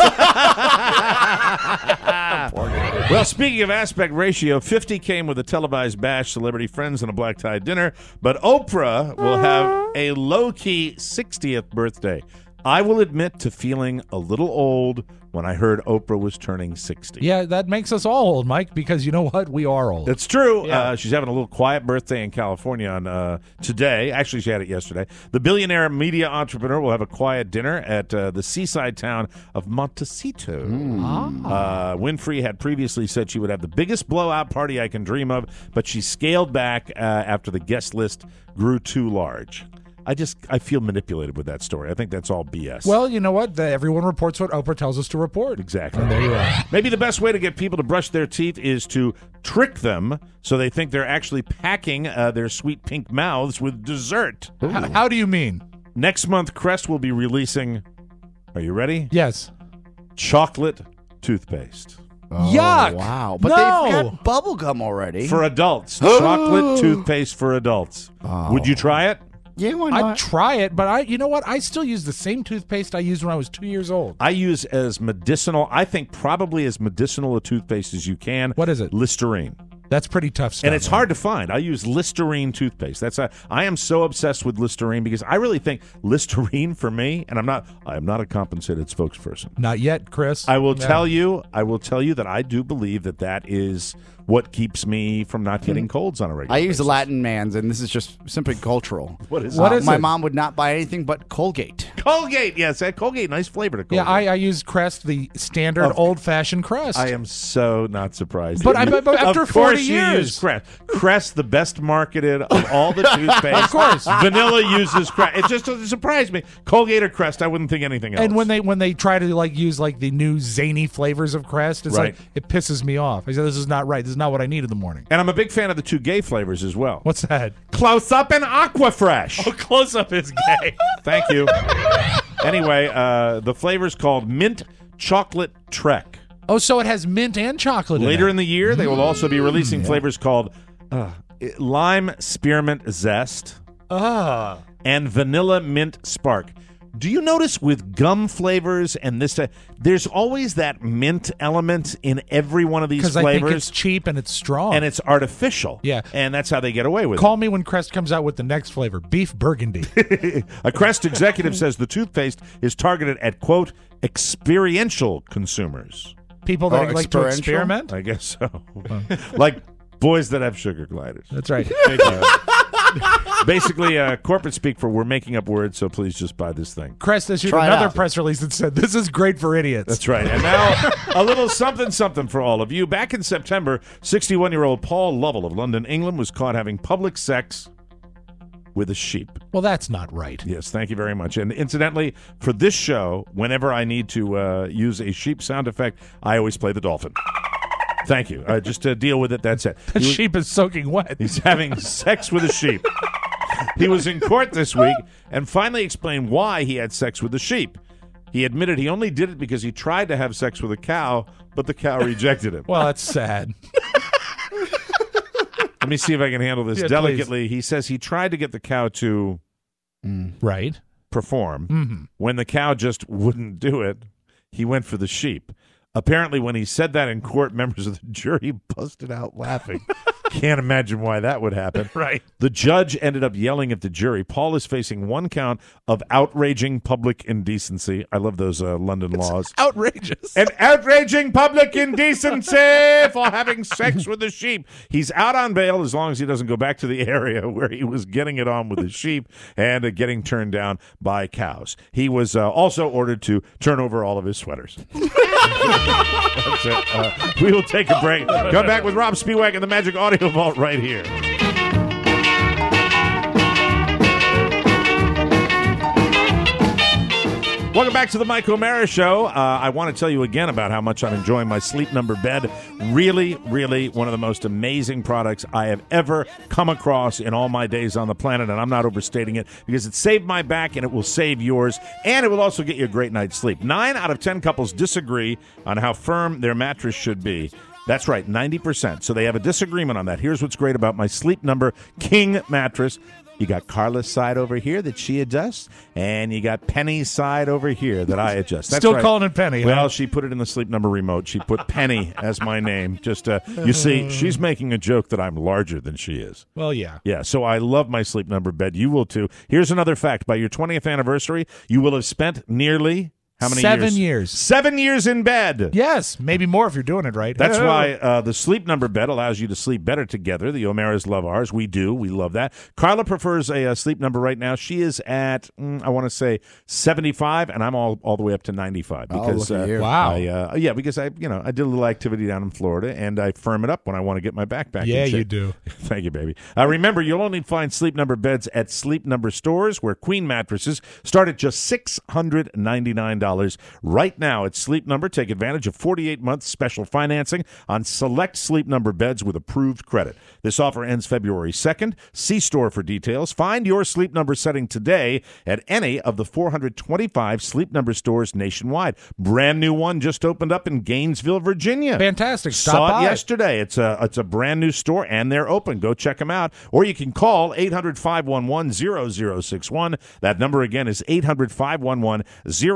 Well, speaking of aspect ratio, fifty came with a televised bash, celebrity friends, and a black tie dinner. But Oprah will have a low-key sixtieth birthday. I will admit to feeling a little old when I heard Oprah was turning sixty. Yeah, that makes us all old, Mike, because you know what? We are old. That's true. Yeah. Uh, she's having a little quiet birthday in California on uh, today. Actually, she had it yesterday. The billionaire media entrepreneur will have a quiet dinner at uh, the seaside town of Montecito. Uh, Winfrey had previously said she would have the biggest blowout party I can dream of, but she scaled back uh, after the guest list grew too large. I just I feel manipulated with that story. I think that's all B S. Well, you know what? The, everyone reports what Oprah tells us to report. Exactly. And there you are. Maybe the best way to get people to brush their teeth is to trick them so they think they're actually packing uh, their sweet pink mouths with dessert. H- how do you mean? Next month, Crest will be releasing, are you ready? Yes. Chocolate toothpaste. Yuck! Wow. But No! they've got bubble gum already. For adults. Chocolate toothpaste for adults. Would you try it? yeah, why I'd not? try it, but I, you know what? I still use the same toothpaste I used when I was two years old. I use as medicinal, I think probably as medicinal a toothpaste as you can. What is it? Listerine. That's pretty tough stuff. And it's hard to find. I use Listerine toothpaste. That's a, I am so obsessed with Listerine because I really think Listerine for me, and I'm not I am not a compensated spokesperson. Not yet, Chris. I will Yeah. tell you, I will tell you that I do believe that that is what keeps me from not getting colds on a regular I basis. use the Latin man's, and this is just simply cultural. What is Uh, What is my it? mom would not buy anything but Colgate. Colgate, yes, that Colgate, nice flavor to Colgate. Yeah, I, I use Crest, the standard Of- old-fashioned Crest. I am so not surprised. But I- but after of course forty you years. use Crest. Crest, the best marketed of all the toothpaste. Of course. Vanilla uses Crest. It just doesn't surprise me. Colgate or Crest, I wouldn't think anything else. And when they when they try to like use like the new zany flavors of Crest, it's Right. like it pisses me off. I said this is not right. This is not what I need in the morning. And I'm a big fan of the two gay flavors as well. What's that? Close Up and Aquafresh. Oh, Close Up is gay. Thank you. Anyway, uh, the flavor's called Mint Chocolate Trek. Oh, so it has mint and chocolate Later in in the year, they will also be releasing yeah. flavors called uh, Lime Spearmint Zest Ah. and Vanilla Mint Spark. Do you notice with gum flavors and this, uh, there's always that mint element in every one of these Because flavors? I think it's cheap and it's strong. and it's artificial. Yeah. And that's how they get away with Call me when Crest comes out with the next flavor, beef burgundy. it. A Crest executive says the toothpaste is targeted at, quote, experiential consumers. People that Oh, like to experiential? experiment. I guess so. Like boys that have sugar gliders. That's right. Basically, uh, corporate speak for we're making up words, so please just buy this thing. Crest issued Try it another out. press release that said, this is great for idiots. That's right. And now, a little something something for all of you. Back in September, sixty-one-year-old Paul Lovell of London, England, was caught having public sex with a sheep. Well, that's not right. Yes, thank you very much. And incidentally, for this show, whenever I need to uh, use a sheep sound effect, I always play the dolphin. Thank you. Uh, just to deal with it, that's it. The He was- sheep is soaking wet. He's having sex with a sheep. He was in court this week and finally explained why he had sex with the sheep. He admitted he only did it because he tried to have sex with a cow, but the cow rejected him. Well, that's sad. Let me see if I can handle this Yeah, delicately. He says he tried to get the cow to Right. perform. Mhm. When the cow just wouldn't do it, he went for the sheep. Apparently, when he said that in court, members of the jury busted out laughing. Can't imagine why that would happen. Right. The judge ended up yelling at the jury. Paul is facing one count of outraging public indecency. I love those uh, London laws. Outrageous. And outraging public indecency for having sex with the sheep. He's out on bail as long as he doesn't go back to the area where he was getting it on with the sheep and uh, getting turned down by cows. He was uh, also ordered to turn over all of his sweaters. That's it. Uh, we will take a break. Come back with Rob Spiewak and the Magic Audio Vault right here. Welcome back to the Mike O'Mara Show. Uh, I want to tell you again about how much I'm enjoying my Sleep Number bed. Really, really one of the most amazing products I have ever come across in all my days on the planet, and I'm not overstating it because it saved my back and it will save yours, and it will also get you a great night's sleep. Nine out of ten couples disagree on how firm their mattress should be. That's right, ninety percent. So they have a disagreement on that. Here's what's great about my Sleep Number King mattress. You got Carla's side over here that she adjusts, and you got Penny's side over here that I adjust. That's Still right. calling it Penny, huh? Well, she put it in the Sleep Number remote. She put Penny as my name. Just uh, you see, she's making a joke that I'm larger than she is. Well, yeah. Yeah, so I love my Sleep Number bed. You will too. Here's another fact. By your twentieth anniversary, you will have spent nearly how many Seven years? years. Seven years in bed. Yes, maybe more if you're doing it right. That's Oh. why uh, the Sleep Number bed allows you to sleep better together. The O'Maras love ours. We do. We love that. Carla prefers a, uh Sleep Number right now. She is at, mm, I want to say, seventy-five, and I'm all, all the way up to ninety-five. Oh, Because, look at uh, you. Wow. I, uh, yeah, because I, you know, I did a little activity down in Florida, and I firm it up when I want to get my back back. Yeah, in shape. you do. Thank you, baby. Uh, remember, you'll only find Sleep Number beds at Sleep Number stores, where queen mattresses start at just six hundred ninety-nine dollars. Right now, at Sleep Number, take advantage of forty-eight month special financing on select Sleep Number beds with approved credit. This offer ends February second. See store for details. Find your Sleep Number setting today at any of the four hundred twenty-five Sleep Number stores nationwide. Brand new one just opened up in Gainesville, Virginia. Fantastic. Stop Saw by. it yesterday. It's a it's a brand new store, and they're open. Go check them out. Or you can call eight hundred, five one one, zero zero six one. That number again is eight hundred, five one one, zero zero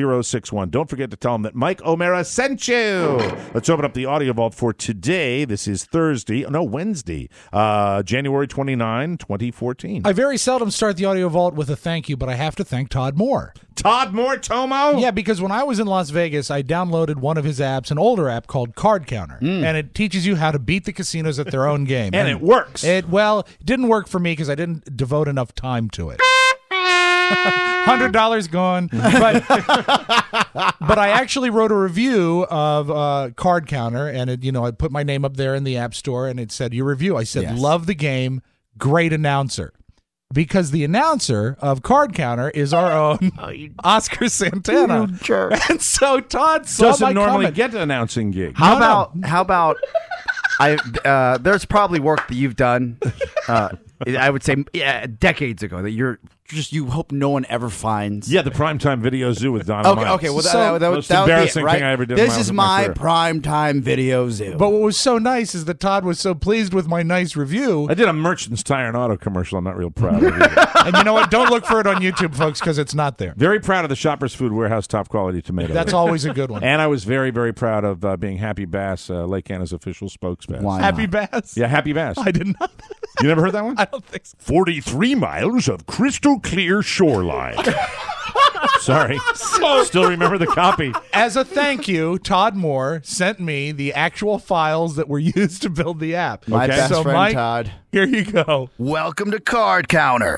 zero six one. Don't forget to tell them that Mike O'Mara sent you. Let's open up the audio vault for today. This is Thursday, no, Wednesday, uh, January twenty-ninth, twenty fourteen. I very seldom start the audio vault with a thank you, but I have to thank Todd Moore. Todd Moore, Tomo? Yeah, because when I was in Las Vegas, I downloaded one of his apps, an older app called Card Counter, Mm. and it teaches you how to beat the casinos at their own game. And it works. It well, it didn't work for me because I didn't devote enough time to it. Hundred dollars gone, but but I actually wrote a review of uh, Card Counter, and it, you know, I put my name up there in the App Store, and it said your review. I said, Yes. love the game, great announcer. Because the announcer of Card Counter is our own Oscar Santana. And so Todd saw Doesn't my normally comment. get an announcing gig. How No, no. about how about I? Uh, there's probably work that you've done. Uh, I would say yeah, decades ago that you're just you hope no one ever finds. Yeah, the Primetime Video Zoo with Donna Okay, Miles. okay. Well, that, So- that, that, would- Most that would be it, embarrassing right? thing I ever did in This my- is my my career. prime time video zoo. But what was so nice is that Todd was so pleased with my nice review. I did a Merchants Tire and Auto commercial I'm not real proud of either. And you know what? Don't look for it on YouTube, folks, because it's not there. Very proud of the Shoppers Food Warehouse top quality tomato. That's always a good one. And I was very, very proud of uh, being Happy Bass, uh, Lake Anna's official spokesman. Why Happy not? Bass? Yeah, Happy Bass. I did not. You never heard that one? I don't think so. forty-three miles of crystal clear shoreline. Sorry. Still remember the copy. As a thank you, Todd Moore sent me the actual files that were used to build the app. My Okay. best So, friend Mike, Todd. Here you go. Welcome to Card Counter.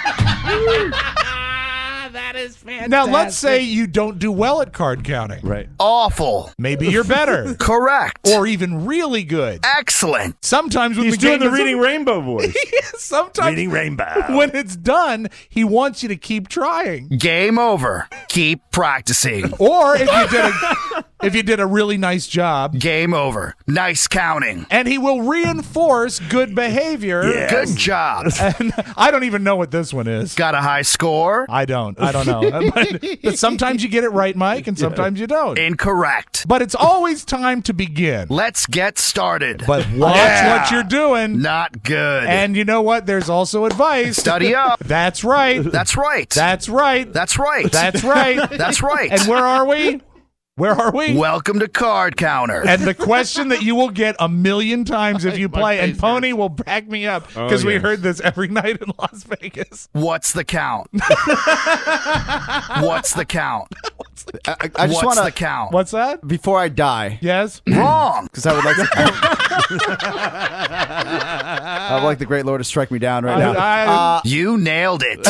That is fantastic. Now, let's say you don't do well at card counting. Right. Awful. Maybe you're better. Correct. Or even really good. Excellent. Sometimes when He's the doing game the is- Reading Rainbow voice. Sometimes Reading Rainbow. when it's done, he wants you to keep trying. Game over. Keep practicing. Or if you did a if you did a really nice job, Game over. Nice counting. and he will reinforce good behavior. Good job. And I don't even know what this one is. Got a high score? I don't. I don't know. but, but sometimes you get it right, Mike, and sometimes you don't. Incorrect. But it's always time to begin. Let's get started. But watch Yeah. what you're doing. Not good. And you know what? There's also advice. Study up. That's right. That's right. That's right. That's right. That's right. That's right. And where are we? Where are we? Welcome to Card Counter. And the question that you will get a million times if you play, and Pony will back me up because Oh, we yes. heard this every night in Las Vegas. What's the count? What's the count? I, I- I just What's want the to count? What's that? before I die, Yes? Wrong. because I would like to. I would like the Great Lord to strike me down right now. I- Uh, You nailed it.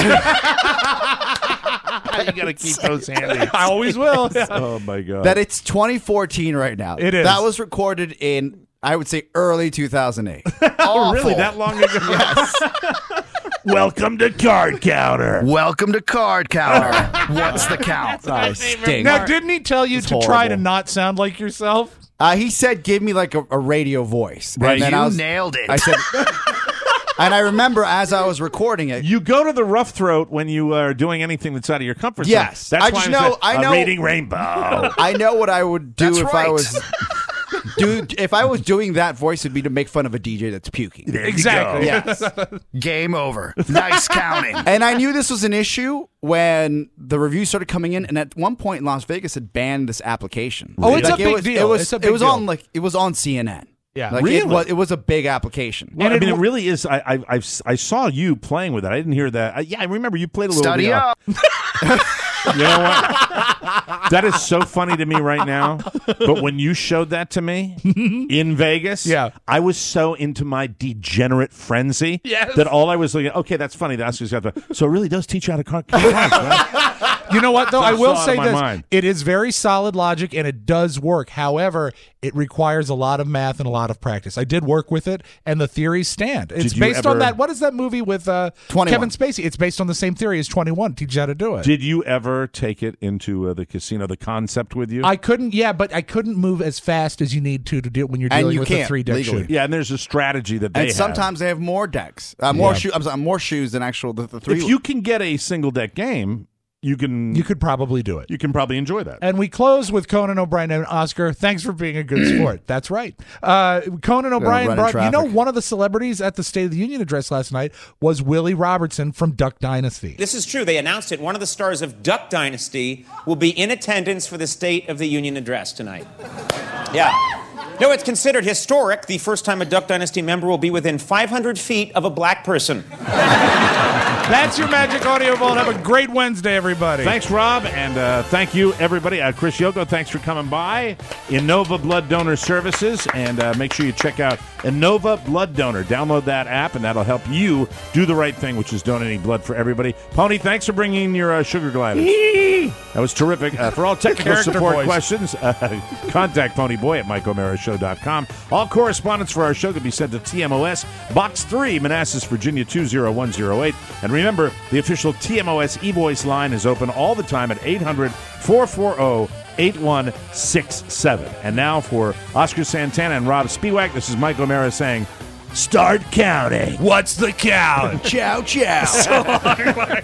You got to keep those handy. I always will. Oh, my God. that it's twenty fourteen right now. It is. That was recorded in, I would say, early two thousand eight. Oh, really? That long ago? Yes. Welcome to Card Counter. Welcome to Card Counter. What's the count? I stink. Now, didn't he tell you It's to try to horrible. not sound like yourself? Uh, he said, "Give me like a, a radio voice." Right. And then You I was, nailed it. I said, and I remember as I was recording it. You go to the rough throat when you are doing anything that's out of your comfort zone. Yes. That's I why just I'm know- saying, I uh, know- Reading Rainbow. I know what I would do That's if I right. was. Dude, if I was doing that voice, it'd be to make fun of a D J that's puking. There you Exactly. go. Yes. Game over. Nice counting. And I knew this was an issue when the reviews started coming in, and at one point, Las Vegas had banned this application. Oh, it's Like, a big it was, deal. It was, It's a it big was deal. on like it was on C N N. Yeah. Like Really? it was, it was a big application. Well, And I it mean, it w- really is. I, I I've, I saw you playing with it. I didn't hear that. Uh, yeah, I remember you played a little. Study bit. up. You know what? That is so funny to me right now. But when you showed that to me in Vegas, Yeah. I was so into my degenerate frenzy Yes. that all I was looking. Okay, that's funny. The Oscars got the. So it really does teach you how to count. Right? You know what, though? I That's will all out say of my this. mind. It is very solid logic, and it does work. However, it requires a lot of math and a lot of practice. I did work with it, and the theories stand. It's Did you based on ever- that. What is that movie with uh, twenty-one. Kevin Spacey? It's based on the same theory as twenty-one. Teach you how to do it. Did you ever take it into uh, the casino, the concept with you? I couldn't, yeah, but I couldn't move as fast as you need to to do when you're And dealing you with a can't three-deck legally. shoot. yeah, and there's a strategy that they And have. sometimes they have more decks, uh, more Yeah. shoe, I'm sorry, more shoes than actual the, the three. If you can get a single deck game, you can You could probably do it. you can probably enjoy that. And we close with Conan O'Brien and Oscar. Thanks for being a good sport. That's right. Uh, Conan O'Brien run in brought, you know, traffic. one of the celebrities at the State of the Union address last night was Willie Robertson from Duck Dynasty. This is true. They announced it. One of the stars of Duck Dynasty will be in attendance for the State of the Union address tonight. Yeah. No, it's considered historic. The first time a Duck Dynasty member will be within five hundred feet of a black person. That's your Magic Audio Vault. Have a great Wednesday, everybody. Thanks, Rob, and uh, thank you, everybody. Uh, Chris Yoko, thanks for coming by. Innova Blood Donor Services, and uh, make sure you check out Innova Blood Donor. Download that app, and that'll help you do the right thing, which is donating blood for everybody. Pony, thanks for bringing in your uh, sugar gliders. That was terrific. Uh, for all technical Character support voice. questions, uh, contact Ponyboy at Mike O'Mara Show dot com. All correspondence for our show can be sent to T M O S, Box three, Manassas, Virginia two zero one zero eight. And remember, the official T M O S e-voice line is open all the time at eight hundred, four four zero, eight one six seven. And now for Oscar Santana and Rob Spiewak, this is Mike O'Mara saying, start counting. What's the count? Ciao, ciao.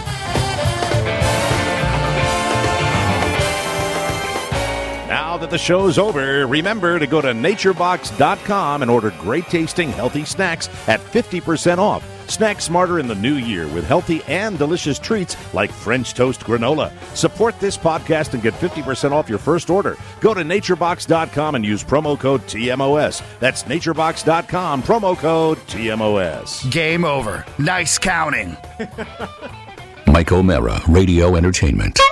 Now that the show's over, remember to go to nature box dot com and order great tasting, healthy snacks at fifty percent off. Snack smarter in the new year with healthy and delicious treats like French toast granola. Support this podcast and get fifty percent off your first order. Go to nature box dot com and use promo code T M O S. That's nature box dot com, promo code T M O S. Game over. Nice counting. Mike O'Mara, Radio Entertainment.